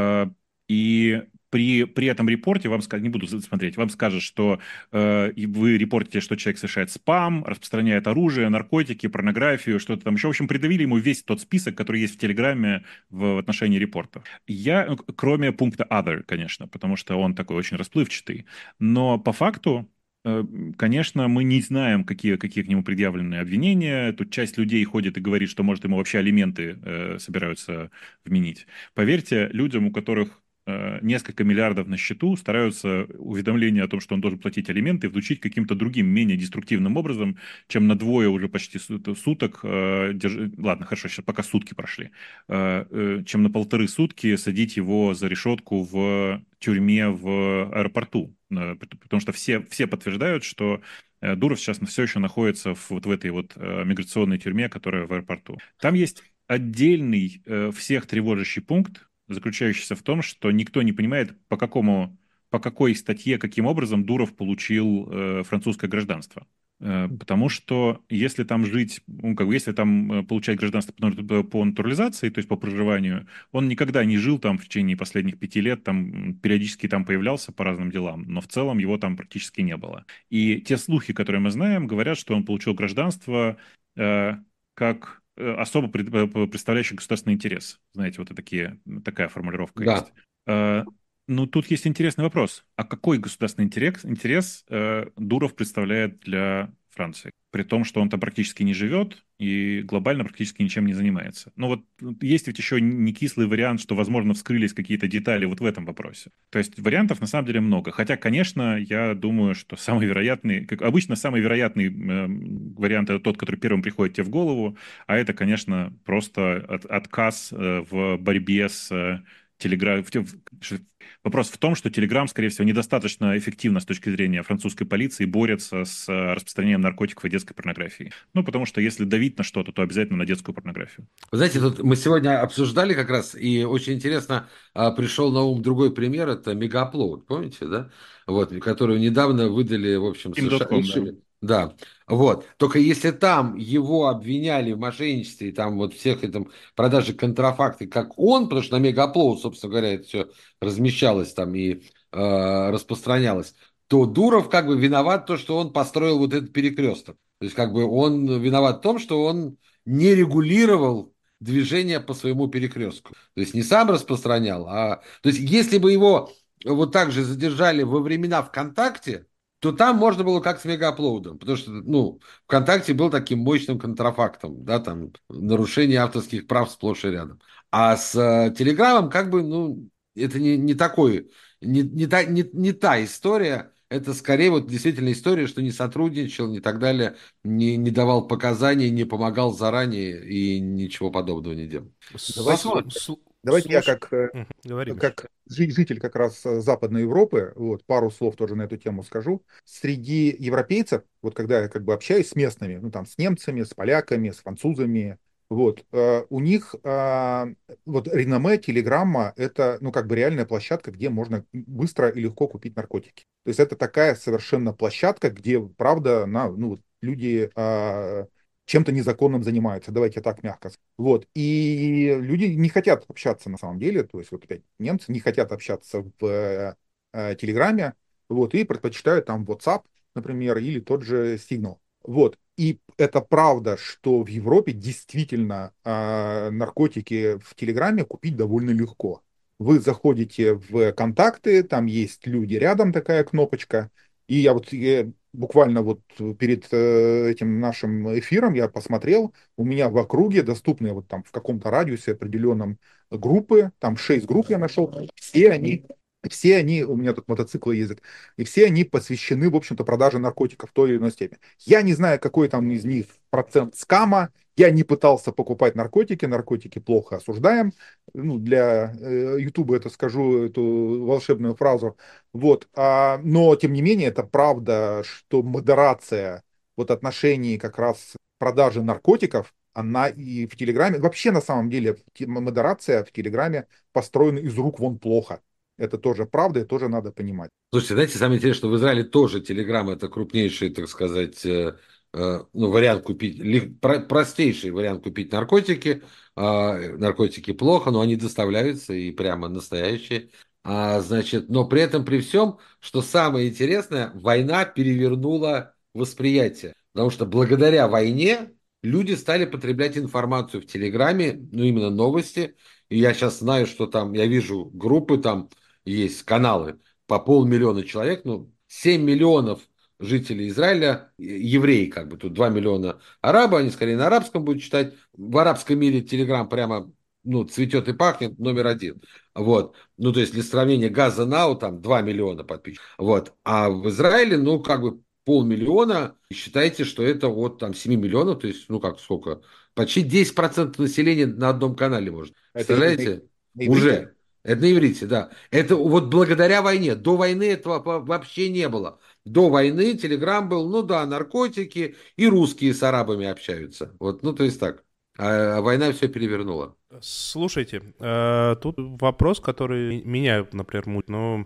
и при этом репорте вам скажут, не буду смотреть, вам скажут, что вы репортите, что человек совершает спам, распространяет оружие, наркотики, порнографию, что-то там еще. В общем, придавили ему весь тот список, который есть в Телеграме в отношении репортов. Кроме пункта other, конечно, потому что он такой очень расплывчатый. Но по факту, конечно, мы не знаем, какие к нему предъявлены обвинения. Тут часть людей ходит и говорит, что, может, ему вообще алименты собираются вменить. Поверьте, людям, у которых несколько миллиардов на счету, стараются уведомление о том, что он должен платить алименты, внучить каким-то другим, менее деструктивным образом, чем на двое уже почти суток, ладно, хорошо, сейчас пока сутки прошли, чем на 1,5 сутки садить его за решетку в тюрьме в аэропорту. Потому что все подтверждают, что Дуров сейчас все еще находится вот в этой вот миграционной тюрьме, которая в аэропорту. Там есть отдельный всех тревожащий пункт, заключающийся в том, что никто не понимает, по какой статье, каким образом Дуров получил французское гражданство. Потому что если там жить, если там получать гражданство по натурализации, то есть по проживанию, он никогда не жил там в течение последних 5 лет, там периодически там появлялся по разным делам, но в целом его там практически не было. И те слухи, которые мы знаем, говорят, что он получил гражданство как особо представляющий государственный интерес. Знаете, вот такая формулировка Да. есть. Ну, тут есть интересный вопрос. А какой государственный интерес Дуров представляет для Франции? При том, что он там практически не живет и глобально практически ничем не занимается. Но вот есть ведь еще не кислый вариант, что, возможно, вскрылись какие-то детали вот в этом вопросе. То есть вариантов на самом деле много. Хотя, конечно, я думаю, что самый вероятный, как обычно, самый вероятный вариант это тот, который первым приходит тебе в голову, а это, конечно, просто отказ в борьбе с Вопрос в том, что Telegram, скорее всего, недостаточно эффективно с точки зрения французской полиции борется с распространением наркотиков и детской порнографии. Ну, потому что если давить на что-то, то обязательно на детскую порнографию. Вы знаете, тут мы сегодня обсуждали как раз, и очень интересно, пришел на ум другой пример, это Мегаплод, помните, да? Вот, которую недавно выдали, в общем, США, Team.com, да. решили. Да, вот. Только если там его обвиняли в мошенничестве, и там вот всех этом продаже контрафакты, как он, потому что на Мегаплод, собственно говоря, это все размещалось там и распространялось, то Дуров как бы виноват то, что он построил вот этот перекресток. То есть как бы он виноват в том, что он не регулировал движение по своему перекрестку. То есть не сам распространял, а... То есть если бы его вот так же задержали во времена ВКонтакте, то там можно было как с Мегаплоудом, потому что, ну, ВКонтакте был таким мощным контрафактом, да, там, нарушение авторских прав сплошь и рядом. А с Телеграмом как бы, ну, это не такой, не та история, это скорее вот действительно история, что не сотрудничал, не так далее, не давал показаний, не помогал заранее и ничего подобного не делал. Давайте, Посмотрим. давайте я Слушай, говори, Миш. как житель как раз Западной Европы, вот, пару слов тоже на эту тему скажу. Среди европейцев, вот когда я как бы общаюсь с местными, ну там с немцами, с поляками, с французами, вот, у них вот реноме Телеграмма это, ну как бы реальная площадка, где можно быстро и легко купить наркотики. То есть это такая совершенно площадка, где, правда, ну, вот люди чем-то незаконным занимаются, давайте так мягко. Вот. И люди не хотят общаться на самом деле, то есть вот опять немцы не хотят общаться в Телеграме, вот, и предпочитают там WhatsApp, например, или тот же Signal. Вот. И это правда, что в Европе действительно наркотики в Телеграме купить довольно легко. Вы заходите в контакты, там есть люди рядом, такая кнопочка, и я буквально вот перед этим нашим эфиром я посмотрел, у меня в округе доступны вот там в каком-то радиусе определенном группы, там 6 групп я нашел, все они, у меня тут мотоциклы ездят, и все они посвящены, в общем-то, продаже наркотиков в той или иной степени. Я не знаю, какой там из них процент скама, я не пытался покупать наркотики, наркотики плохо осуждаем, ну, для Ютуба это скажу, эту волшебную фразу, вот, но, тем не менее, это правда, что модерация вот отношений как раз продажи наркотиков, она и в Телеграме, вообще на самом деле модерация в Телеграме построена из рук вон плохо. Это тоже правда и тоже надо понимать. Слушайте, знаете, самое интересное, что в Израиле тоже Telegram это крупнейший, так сказать, ну, вариант купить, простейший вариант купить наркотики. Наркотики плохо, но они доставляются и прямо настоящие. Значит, но при этом, при всем, что самое интересное, война перевернула восприятие. Потому что благодаря войне люди стали потреблять информацию в Телеграме, ну, именно новости. И я сейчас знаю, что там, я вижу группы там, есть каналы по 500 000 человек, ну, 7 миллионов жителей Израиля, евреи, как бы, тут 2 миллиона арабы, они скорее на арабском будут читать. В арабском мире Телеграм прямо, ну, цветет и пахнет, номер один. Вот. Ну, то есть, для сравнения, Газа Нау, там, 2 миллиона подписчиков. Вот. А в Израиле, ну, как бы, 500 000, и считайте, что это от, там, 7 миллионов, то есть, ну, как, сколько? Почти 10% населения на одном канале может. Это Представляете? на иврите? Уже. Это на иврите, да. Это вот благодаря войне. До войны этого вообще не было. До войны Телеграм был, ну да, наркотики, и русские с арабами общаются. Вот, ну то есть так. А война все перевернула. Слушайте, тут вопрос, который меня, например, мутит, но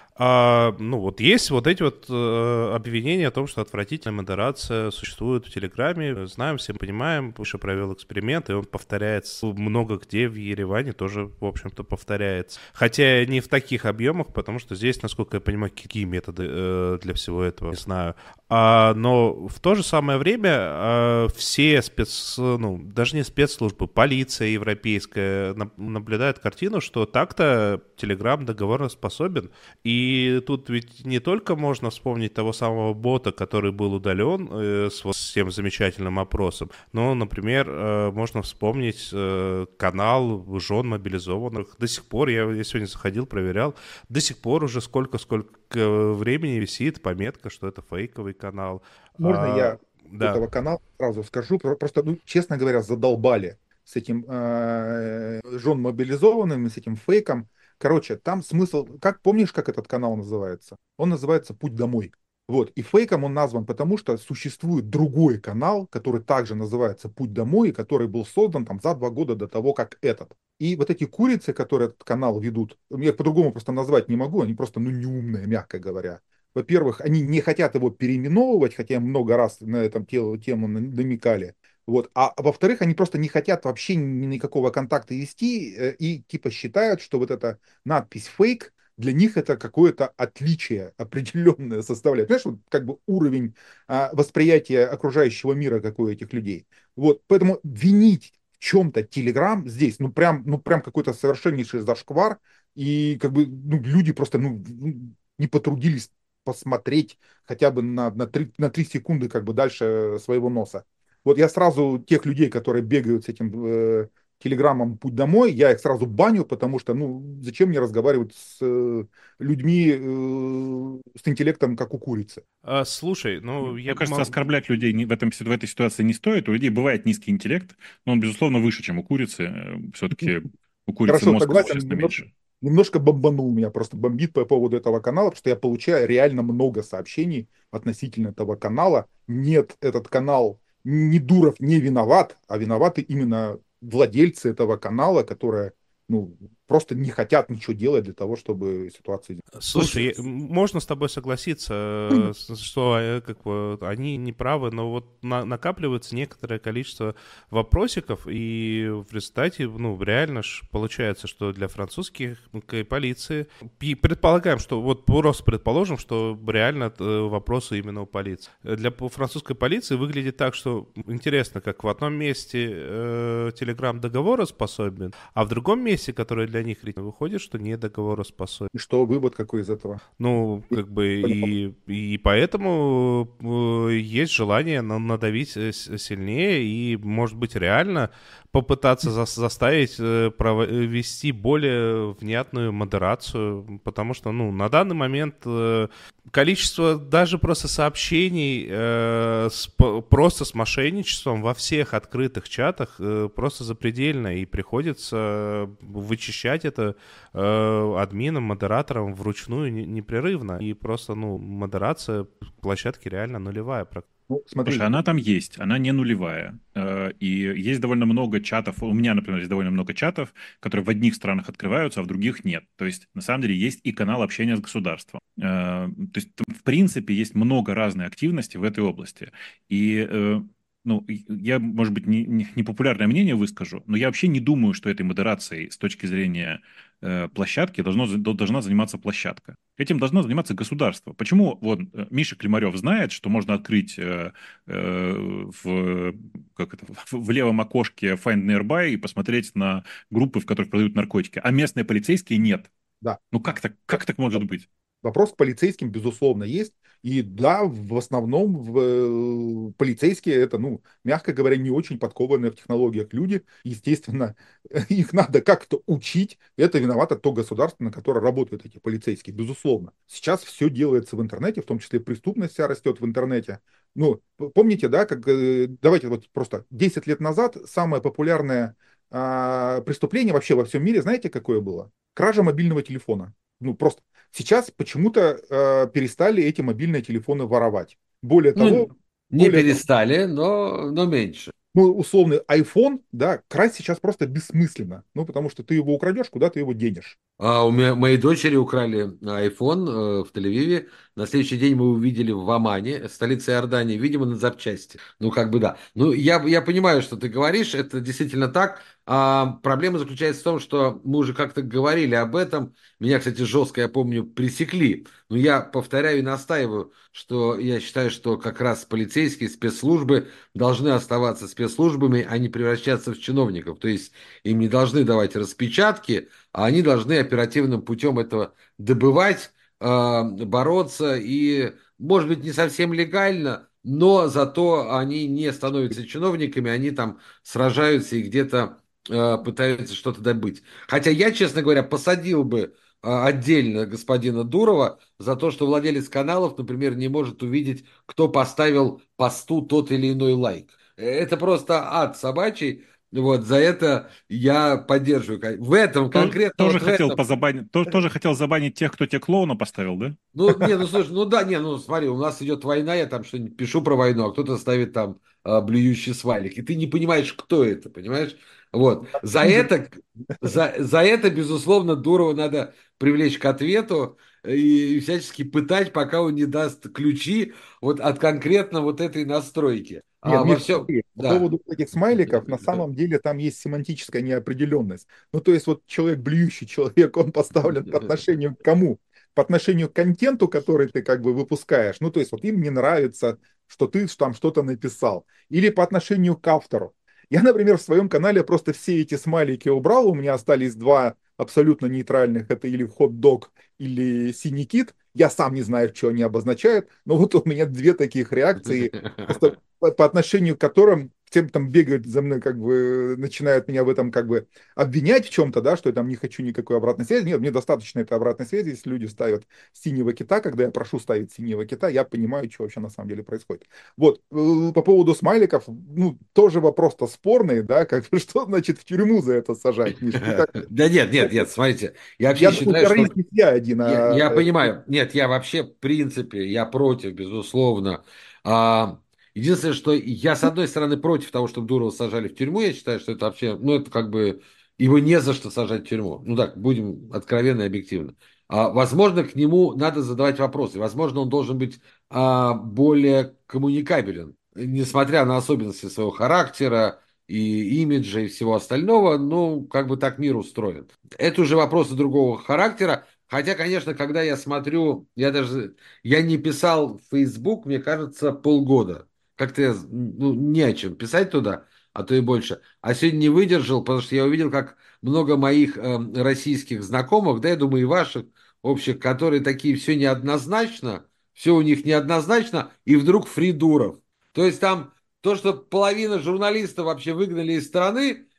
ну вот есть вот эти вот обвинения о том, что отвратительная модерация существует в Телеграме. Знаем, все понимаем, Пуша провел эксперимент, и он повторяется много где в Ереване, тоже, в общем-то, повторяется. Хотя не в таких объемах, потому что здесь, насколько я понимаю, какие методы для всего этого, не знаю. Но в то же самое время все ну, даже не спецслужбы, полиция европейская наблюдает картину, что так-то Telegram договороспособен. И тут ведь не только можно вспомнить того самого бота, который был удален с тем замечательным опросом, но, например, можно вспомнить канал жен мобилизованных. До сих пор, я сегодня заходил, проверял, до сих пор уже сколько времени висит пометка, что это фейковый канал. Можно я Да. этого канала сразу скажу? Просто, ну, честно говоря, задолбали с этим жен мобилизованным, с этим фейком. Короче, там смысл, как помнишь, как этот канал называется? Он называется «Путь домой». Вот, и фейком он назван, потому что существует другой канал, который также называется «Путь домой», и который был создан там за 2 года до того, как этот. И вот эти курицы, которые этот канал ведут, я их по-другому просто назвать не могу, они просто, ну, неумные, мягко говоря. Во-первых, они не хотят его переименовывать, хотя много раз на этом тему намекали. Вот. А во-вторых, они просто не хотят вообще никакого контакта вести и типа считают, что вот эта надпись «фейк» для них это какое-то отличие определенное составляет. Понимаешь, вот как бы уровень восприятия окружающего мира, какой у этих людей. Вот. Поэтому винить в чем-то Телеграм здесь, ну прям какой-то совершеннейший зашквар, и как бы ну, люди просто не потрудились посмотреть хотя бы на 3 секунды как бы дальше своего носа. Вот я сразу тех людей, которые бегают с этим телеграммом «Путь домой», я их сразу баню, потому что, ну, зачем мне разговаривать с людьми с интеллектом, как у курицы? Слушай, ну, Мне кажется, оскорблять людей в этой ситуации не стоит. У людей бывает низкий интеллект, но он, безусловно, выше, чем у курицы. Все-таки у курицы Хорошо, мозг согласен, существенно меньше. немножко бомбанул меня, просто бомбит по поводу этого канала, потому что я получаю реально много сообщений относительно этого канала. Нет, этот канал, не Дуров не виноват, а виноваты именно владельцы этого канала, которые ну, просто не хотят ничего делать для того, чтобы ситуацию... Слушай, можно с тобой согласиться, что как бы, они не правы, но вот накапливается некоторое количество вопросиков, и в результате, ну, реально ж получается, что для французских полиции, предполагаем, что вот просто предположим, что реально вопросы именно у полиции. Для французской полиции выглядит так, что интересно, как в одном месте Telegram договороспособен, а в другом месте, которое для них выходит, что не договороспособен. И что вывод какой из этого? Ну, как бы и поэтому есть желание надавить сильнее и, может быть, реально попытаться заставить провести более внятную модерацию, потому что, ну, на данный момент количество даже просто сообщений просто с мошенничеством во всех открытых чатах просто запредельно, и приходится вычищать это админам, модераторам вручную непрерывно, и просто, ну, модерация площадки реально нулевая. Ну, смотри. Слушай, она там есть, она не нулевая. И есть довольно много чатов, у меня, например, есть довольно много чатов, которые в одних странах открываются, а в других нет. То есть, на самом деле, есть и канал общения с государством. То есть, в принципе, есть много разной активности в этой области. И ну, я, может быть, непопулярное мнение выскажу, но я вообще не думаю, что этой модерацией с точки зрения площадки должна заниматься площадка. Этим должно заниматься государство. Почему вот Миша Климарев знает, что можно открыть в левом окошке Find Nearby и посмотреть на группы, в которых продают наркотики, а местные полицейские нет? Да. Ну как так может быть? Вопрос к полицейским, безусловно, есть. И да, в основном полицейские это, ну, мягко говоря, не очень подкованные в технологиях люди. Естественно, их надо как-то учить. Это виновато то государство, на которое работают эти полицейские, безусловно. Сейчас все делается в интернете, в том числе преступность вся растет в интернете. Ну, помните, да, как, давайте вот просто 10 лет назад самое популярное преступление вообще во всем мире, знаете, какое было? Кража мобильного телефона. Ну, просто сейчас почему-то перестали эти мобильные телефоны воровать. Более того, не перестали, но меньше. ну, условный iPhone, да, красть сейчас просто бессмысленно. Ну, потому что ты его украдешь, куда ты его денешь. У меня, моей дочери украли iPhone в Тель-Авиве. На следующий день мы увидели в Аммане, столице Иордании, видимо, на запчасти. Ну, как бы да. Ну, я понимаю, что ты говоришь, это действительно так. Проблема заключается в том, что мы уже как-то говорили об этом. Меня, кстати, жестко, я помню, пресекли. Но я повторяю и настаиваю, что я считаю, что как раз полицейские спецслужбы должны оставаться спецслужбами, а не превращаться в чиновников. То есть им не должны давать распечатки, а они должны оперативным путем этого добывать, бороться и, может быть, не совсем легально, но зато они не становятся чиновниками, они там сражаются и где-то пытаются что-то добыть. Хотя я, честно говоря, посадил бы отдельно господина Дурова за то, что владелец каналов, например, не может увидеть, кто поставил посту тот или иной лайк. Это просто ад собачий. Вот, за это я поддерживаю. В этом, конкретно Тоже вот в хотел этом. позабанить, тоже хотел забанить тех, кто тебе клоуна поставил, да? Ну, не, ну слушай, ну да, не, ну смотри, у нас идет война, я там что-нибудь пишу про войну, а кто-то ставит там блюющий смайлик, и ты не понимаешь, кто это, понимаешь? Вот. За это, безусловно, Дурова надо привлечь к ответу и всячески пытать, пока он не даст ключи вот от конкретно вот этой настройки. Нет, А во Миш, всем, смотри, по да. поводу этих смайликов, на самом деле там есть семантическая неопределенность. Ну, то есть вот человек, блюющий человек, он поставлен по отношению к кому? По отношению к контенту, который ты как бы выпускаешь. Ну, то есть вот им не нравится, что ты там что-то написал. Или по отношению к автору. Я, например, в своем канале просто все эти смайлики убрал, у меня остались два абсолютно нейтральных, это или хот-дог, или синий кит. Я сам не знаю, что они обозначают, но вот у меня две таких реакции, просто по отношению к которым тем там бегают за мной, как бы начинают меня в этом как бы обвинять в чем-то, да, что я там не хочу никакой обратной связи. Нет, мне достаточно этой обратной связи, если люди ставят синего кита, когда я прошу ставить синего кита, я понимаю, что вообще на самом деле происходит. Вот, по поводу смайликов, ну, тоже вопрос-то спорный, да, как бы, что значит в тюрьму за это сажать, Миш? Да нет, нет, нет, смотрите, я вообще Я думаю, считаю, что террорист не я один, я понимаю. Нет, я вообще, в принципе, я против, безусловно. А, Единственное, что я, с одной стороны, против того, чтобы Дурова сажали в тюрьму. Я считаю, что это вообще, ну, это как бы, его не за что сажать в тюрьму. Ну так, будем откровенно и объективно. Возможно, к нему надо задавать вопросы. Возможно, он должен быть более коммуникабелен, несмотря на особенности своего характера и имиджа и всего остального. Ну, как бы так мир устроен. Это уже вопросы другого характера. Хотя, конечно, когда я смотрю, я не писал в Facebook, мне кажется, полгода. Как-то ну, не о чем писать туда, а то и больше. А сегодня не выдержал, потому что я увидел, как много моих российских знакомых, да, я думаю, и ваших общих, которые такие все неоднозначно, все у них неоднозначно, и вдруг Фридуров. То есть там то, что половина журналистов вообще выгнали из страны,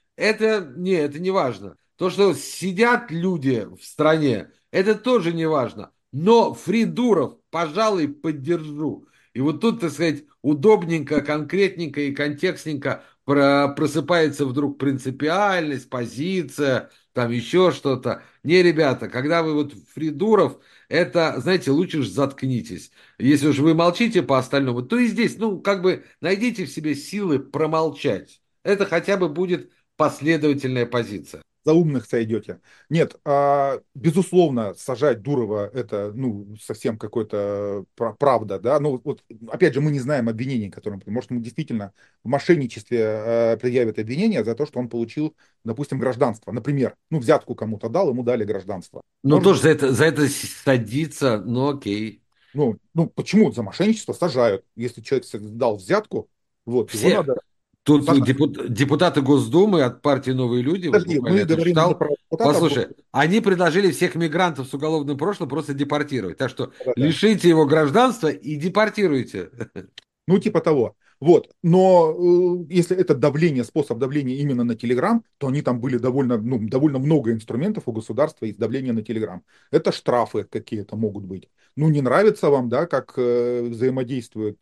это не важно. То, что сидят люди в стране, это тоже не важно. Но Фридуров, пожалуй, поддержу. И вот тут, так сказать, удобненько, конкретненько и контекстненько просыпается вдруг принципиальность, позиция, там еще что-то. Не, ребята, когда вы вот Фридуров, это, знаете, лучше уж заткнитесь. Если уж вы молчите по остальному, то и здесь, ну, как бы найдите в себе силы промолчать. Это хотя бы будет последовательная позиция. за умных сойдете. Нет, безусловно, сажать Дурова это, ну, совсем какой-то правда, да. Ну, вот, опять же, мы не знаем обвинений, которые, может, ему действительно в мошенничестве предъявят обвинения за то, что он получил, допустим, гражданство. Например, ну, взятку кому-то дал, ему дали гражданство. Ну, Может тоже быть, за это садиться, ну, окей. ну, почему за мошенничество сажают? Если человек дал взятку, вот, его Все. надо Тут сажать. депутаты Госдумы от партии «Новые люди», вот Подожди, буквально мы это говорим не читал, про депутатов, послушай, они предложили всех мигрантов с уголовным прошлым просто депортировать. Так что да. лишите его гражданства и депортируйте. Ну, типа того. Вот. Но если это давление, способ давления именно на Телеграм, то они там были довольно, ну, довольно много инструментов у государства из давления на Телеграм. Это штрафы какие-то могут быть. Ну, не нравится вам, да, как взаимодействует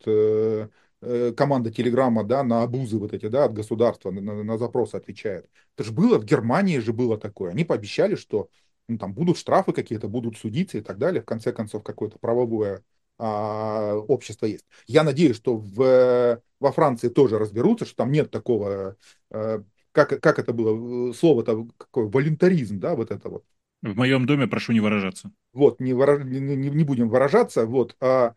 команда Телеграма, да, на абузы вот эти, да, от государства, на запросы отвечает. Это же было, в Германии же было такое. Они пообещали, что ну, там будут штрафы какие-то, будут судиться и так далее. В конце концов, какое-то правовое общество есть. Я надеюсь, что во Франции тоже разберутся, что там нет такого, как это было, слово-то, какое, волюнтаризм, да, вот это вот. В моем доме прошу не выражаться. Вот, не будем выражаться, вот,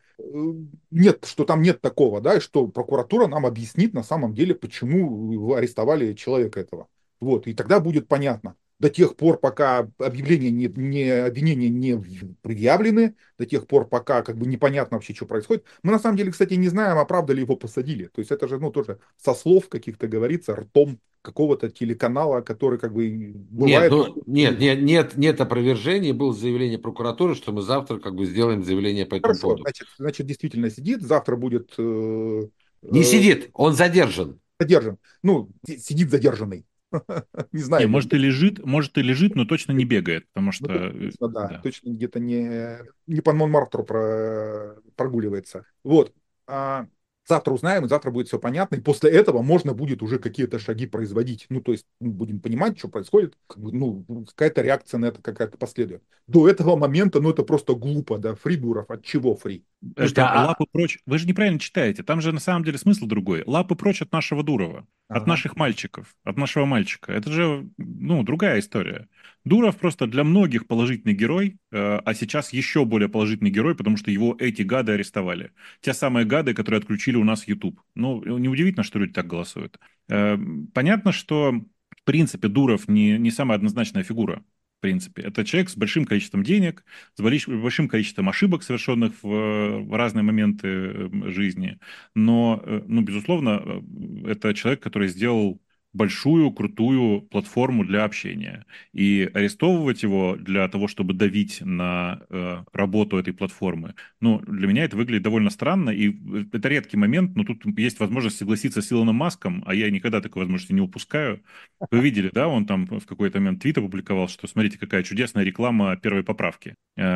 нет, что там нет такого, да, и что прокуратура нам объяснит на самом деле, почему вы арестовали человека этого. Вот, и тогда будет понятно. До тех пор, пока обвинения не предъявлены, до тех пор, пока как бы непонятно вообще, что происходит. Мы на самом деле, кстати, не знаем, а правда ли его посадили. То есть это же, ну, тоже со слов каких-то говорится, ртом какого-то телеканала, который как бы Нет, бывает. ну, нет опровержений. Было заявление прокуратуры, что мы завтра как бы сделаем заявление по этому Хорошо, поводу. значит, действительно сидит, завтра будет Не сидит, он задержан. задержан. Ну, сидит задержанный. Не Не, знаю, может и лежит, но точно не бегает, потому ну, что, точно, да, да. точно где-то не по Монмартру прогуливается. Вот. Завтра узнаем, и завтра будет все понятно, и после этого можно будет уже какие-то шаги производить. Ну, то есть будем понимать, что происходит, ну, какая-то реакция на это какая-то последует. До этого момента, ну, это просто глупо, да, фри Дуров, от чего фри? Это лапы прочь. Вы же неправильно читаете. Там же на самом деле смысл другой. Лапы прочь от нашего Дурова, от наших мальчиков, от нашего мальчика. Это же, ну, другая история. Дуров просто для многих положительный герой, а сейчас еще более положительный герой, потому что его эти гады арестовали. Те самые гады, которые отключили у нас YouTube. Ну, неудивительно, что люди так голосуют. Понятно, что, в принципе, Дуров не самая однозначная фигура. В принципе, это человек с большим количеством денег, с большим количеством ошибок, совершенных в разные моменты жизни. Но, ну, безусловно, это человек, который сделал большую, крутую платформу для общения. И арестовывать его для того, чтобы давить на работу этой платформы, ну, для меня это выглядит довольно странно, и это редкий момент, но тут есть возможность согласиться с Илоном Маском, а я никогда такой возможности не упускаю. Вы видели, да, он там в какой-то момент твит опубликовал, что смотрите, какая чудесная реклама первой поправки.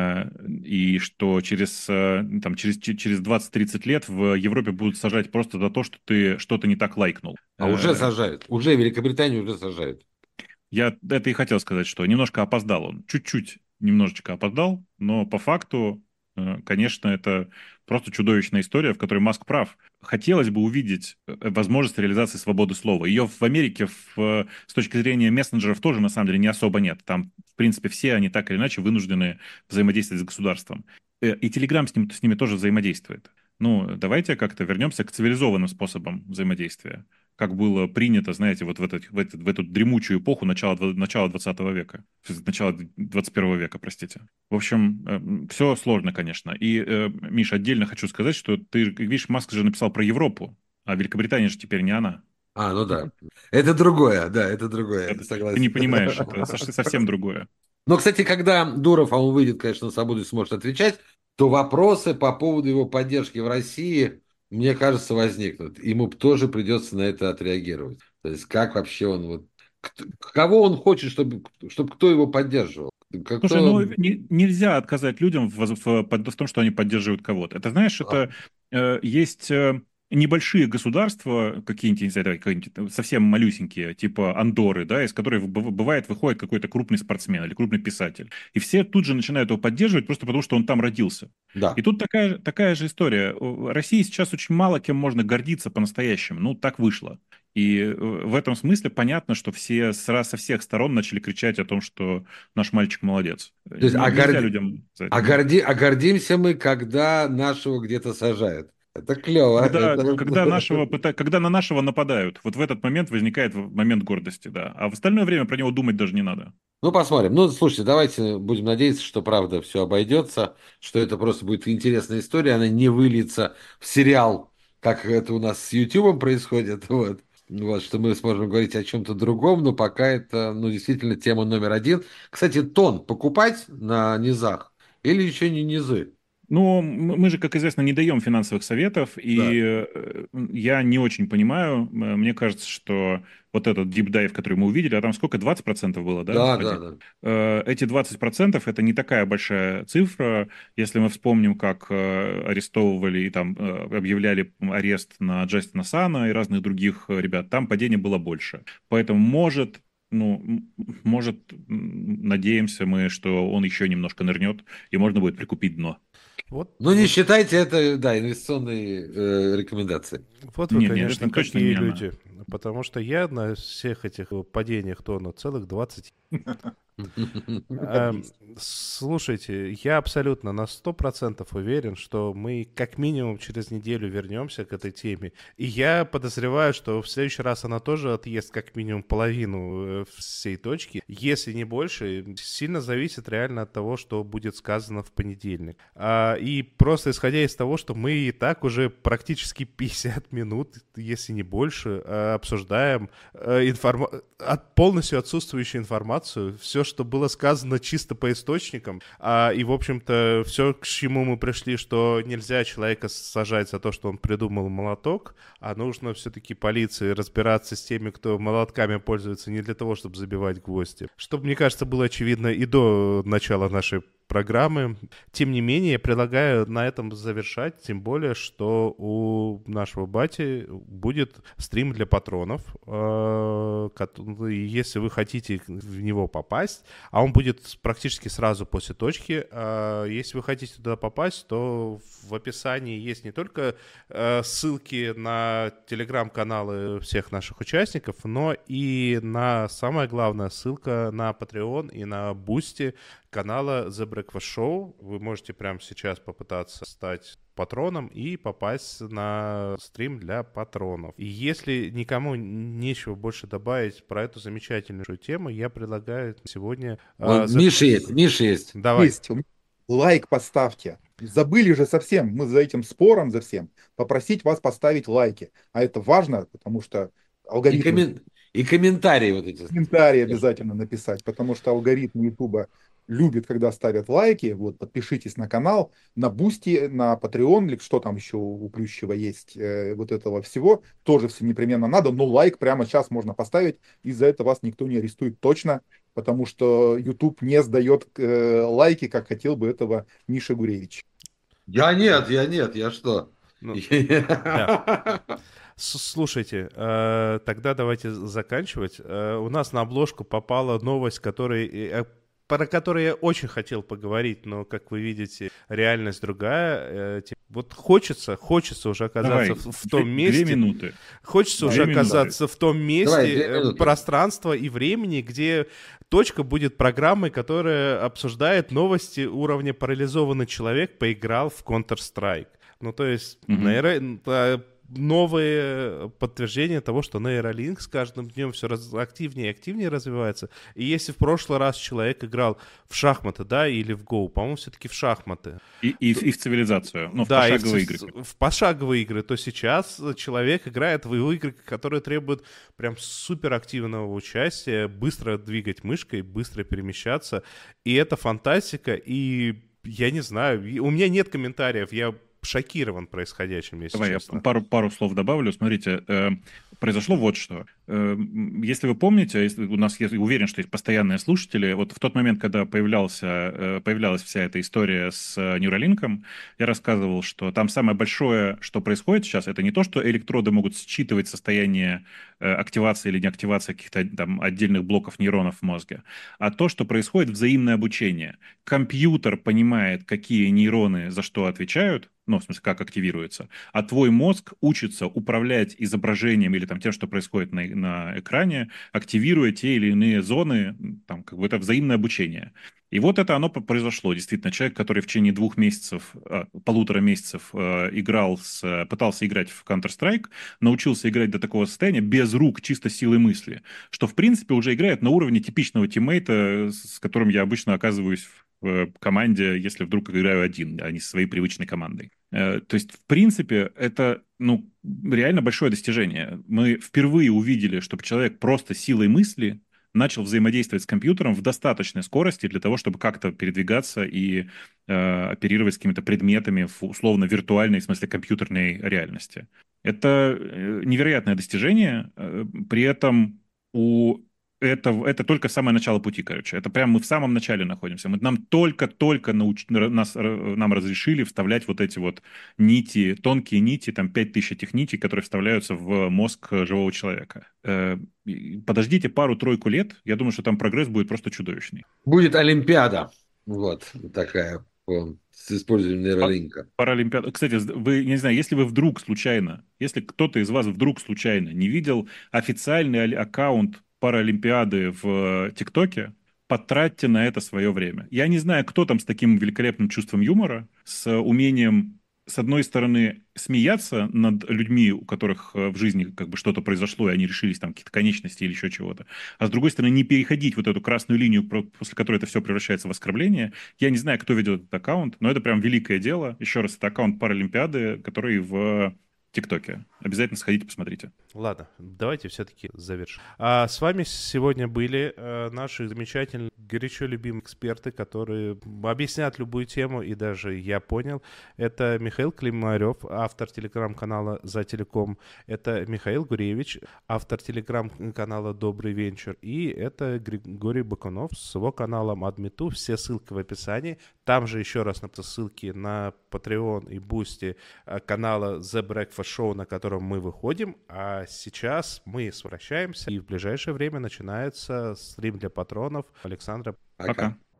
И что через 20-30 лет в Европе будут сажать просто за то, что ты что-то не так лайкнул. А уже сажают. Уже Великобританию уже сажают. Я это и хотел сказать, что немножко опоздал он. Чуть-чуть немножечко опоздал, но по факту, конечно, это просто чудовищная история, в которой Маск прав. Хотелось бы увидеть возможность реализации свободы слова. Ее в Америке с точки зрения мессенджеров тоже, на самом деле, не особо нет. Там, в принципе, все они так или иначе вынуждены взаимодействовать с государством. И Telegram с ними тоже взаимодействует. Ну, давайте как-то вернемся к цивилизованным способам взаимодействия, как было принято, знаете, вот в эту дремучую эпоху начала 20 века, начала 21 века, простите. В общем, все сложно, конечно. И, Миш, отдельно хочу сказать, что ты, видишь, Маск же написал про Европу, а Великобритания же теперь не она. Ну да. Это другое, да, это другое, Ты не согласен. понимаешь, это совсем другое. Но, кстати, когда Дуров, он выйдет, конечно, на свободу и сможет отвечать, то вопросы по поводу его поддержки в России, мне кажется, возникнут. Ему тоже придется на это отреагировать. То есть как вообще он вот... Кого он хочет, чтобы кто его поддерживал? Слушай, ну нельзя отказать людям в том, что они поддерживают кого-то. Это, знаешь, это есть небольшие государства, какие-нибудь, не знаю, какие-нибудь совсем малюсенькие, типа Андорры, да, из которых бывает выходит какой-то крупный спортсмен или крупный писатель. И все тут же начинают его поддерживать просто потому, что он там родился. Да. И тут такая же история. В России сейчас очень мало кем можно гордиться по-настоящему. Ну, так вышло. И в этом смысле понятно, что все со всех сторон начали кричать о том, что наш мальчик молодец. То есть, Людям... гордимся мы, когда нашего где-то сажают. Это клево. Когда на нашего нападают, вот в этот момент возникает момент гордости, да. А в остальное время про него думать даже не надо. Ну, посмотрим. Ну, слушайте, давайте будем надеяться, что правда все обойдется, что это просто будет интересная история, она не выльется в сериал, как это у нас с Ютубом происходит, вот, что мы сможем говорить о чем-то другом, но пока это, ну, действительно тема номер один. Кстати, тон покупать на низах или еще не низы? Ну, мы же, как известно, не даем финансовых советов, и я не очень понимаю. Мне кажется, что вот этот deep dive, который мы увидели, а там сколько, 20% было, да? Да. Эти 20% это не такая большая цифра. Если мы вспомним, как арестовывали и там объявляли арест на Джастина Сана и разных других ребят, там падение было больше. Поэтому может, надеемся мы, что он еще немножко нырнет, и можно будет прикупить дно. Ну, не считайте это, да, инвестиционной рекомендацией. Вот вы, конечно, какие люди. Потому что я на всех этих падениях тонну целых 20. Слушайте, я абсолютно на 100% уверен, что мы как минимум через неделю вернемся к этой теме. И я подозреваю, что в следующий раз она тоже отъест как минимум половину всей точки, если не больше. Сильно зависит реально от того, что будет сказано в понедельник. И просто исходя из того, что мы и так уже практически 50 минут, если не больше, обсуждаем полностью отсутствующую информацию, все, что было сказано чисто по источникам, и, в общем-то, все, к чему мы пришли, что нельзя человека сажать за то, что он придумал молоток, а нужно все-таки полиции разбираться с теми, кто молотками пользуется не для того, чтобы забивать гвозди. Что, мне кажется, было очевидно и до начала нашей программы. Тем не менее, я предлагаю на этом завершать, тем более, что у нашего бати будет стрим для патронов. Если вы хотите в него попасть, а он будет практически сразу после точки, если вы хотите туда попасть, то в описании есть не только ссылки на телеграм-каналы всех наших участников, но и на, самое главное, ссылка на Patreon и на Boosty канала The Breakfast Show. Вы можете прямо сейчас попытаться стать патроном и попасть на стрим для патронов. И если никому нечего больше добавить про эту замечательную тему, я предлагаю сегодня... Миша есть. Давай. Есть. Лайк поставьте. Забыли же совсем, мы за этим спором, за всем, попросить вас поставить лайки. А это важно, потому что алгоритмы... И комментарии вот эти. Комментарии обязательно написать, потому что алгоритм Ютуба любит, когда ставят лайки. Вот, подпишитесь на канал, на Бусти, на Patreon, или что там еще у Плющева есть, вот этого всего. Тоже все непременно надо, но лайк прямо сейчас можно поставить, и за это вас никто не арестует точно, потому что YouTube не сдает лайки, как хотел бы этого Миша Гуревич. Я что? Ну, Слушайте, тогда давайте заканчивать. У нас на обложку попала новость, про которую я очень хотел поговорить, но, как вы видите, реальность другая. Вот хочется уже оказаться в том месте. 2 минуты. Хочется уже оказаться в том месте, пространства и времени, где точка будет программой, которая обсуждает новости уровня «Парализованный человек поиграл в Counter-Strike». Ну, то есть, новые подтверждения того, что нейролинк с каждым днем все активнее и активнее развивается. И если в прошлый раз человек играл в шахматы, да, или в Go, по-моему, все-таки в шахматы. И в цивилизацию, в да, пошаговые игры. В пошаговые игры, то сейчас человек играет в игры, которые требуют прям суперактивного участия, быстро двигать мышкой, быстро перемещаться. И это фантастика, и я не знаю, у меня нет комментариев, я шокирован происходящим, если Давай честно. я пару слов добавлю. Смотрите, произошло вот что. Если вы помните, у нас, я уверен, что есть постоянные слушатели, вот в тот момент, когда появлялась вся эта история с нейролинком, я рассказывал, что там самое большое, что происходит сейчас, это не то, что электроды могут считывать состояние активации или неактивации каких-то там отдельных блоков нейронов в мозге, а то, что происходит взаимное обучение. Компьютер понимает, какие нейроны за что отвечают, ну, в смысле, как активируется, а твой мозг учится управлять изображением или там тем, что происходит на экране, активируя те или иные зоны, там, как бы это взаимное обучение. И вот это оно произошло. Действительно, человек, который в течение 2 месяцев, 1,5 месяцев пытался играть в Counter-Strike, научился играть до такого состояния без рук, чисто силой мысли, что, в принципе, уже играет на уровне типичного тиммейта, с которым я обычно оказываюсь в команде, если вдруг играю один, а не со своей привычной командой. То есть, в принципе, это, реально большое достижение. Мы впервые увидели, чтобы человек просто силой мысли начал взаимодействовать с компьютером в достаточной скорости для того, чтобы как-то передвигаться и оперировать с какими-то предметами в условно виртуальной, в смысле компьютерной реальности. Это невероятное достижение, при этом это только самое начало пути, короче. Это прямо мы в самом начале находимся. Нам только-только нам разрешили вставлять вот эти вот нити, тонкие нити, там 5000 этих нитей, которые вставляются в мозг живого человека. Подождите пару-тройку лет, я думаю, что там прогресс будет просто чудовищный. Будет Олимпиада, вот такая, с использованием нейролинка. Паралимпиада. Кстати, вы, не знаю, если кто-то из вас вдруг случайно не видел официальный аккаунт Паралимпиады в ТикТоке, потратьте на это свое время. Я не знаю, кто там с таким великолепным чувством юмора, с умением, с одной стороны, смеяться над людьми, у которых в жизни как бы что-то произошло, и они решились там какие-то конечности или еще чего-то, а с другой стороны, не переходить вот эту красную линию, после которой это все превращается в оскорбление. Я не знаю, кто ведет этот аккаунт, но это прям великое дело. Еще раз, это аккаунт Паралимпиады, который в ТикТоке. Обязательно сходите, посмотрите. Ладно, давайте все-таки завершим. А с вами сегодня были наши замечательные, горячо любимые эксперты, которые объяснят любую тему, и даже я понял. Это Михаил Климарев, автор телеграм-канала «За телеком». Это Михаил Гуревич, автор телеграм-канала «Добрый вечер». И это Григорий Бакунов с его каналом «Адмиту». Все ссылки в описании. Там же еще раз ссылки на Patreon и Boosty канала The Breakfast Show, на котором мы выходим. А сейчас мы возвращаемся, и в ближайшее время начинается стрим для патронов Александра. Пока.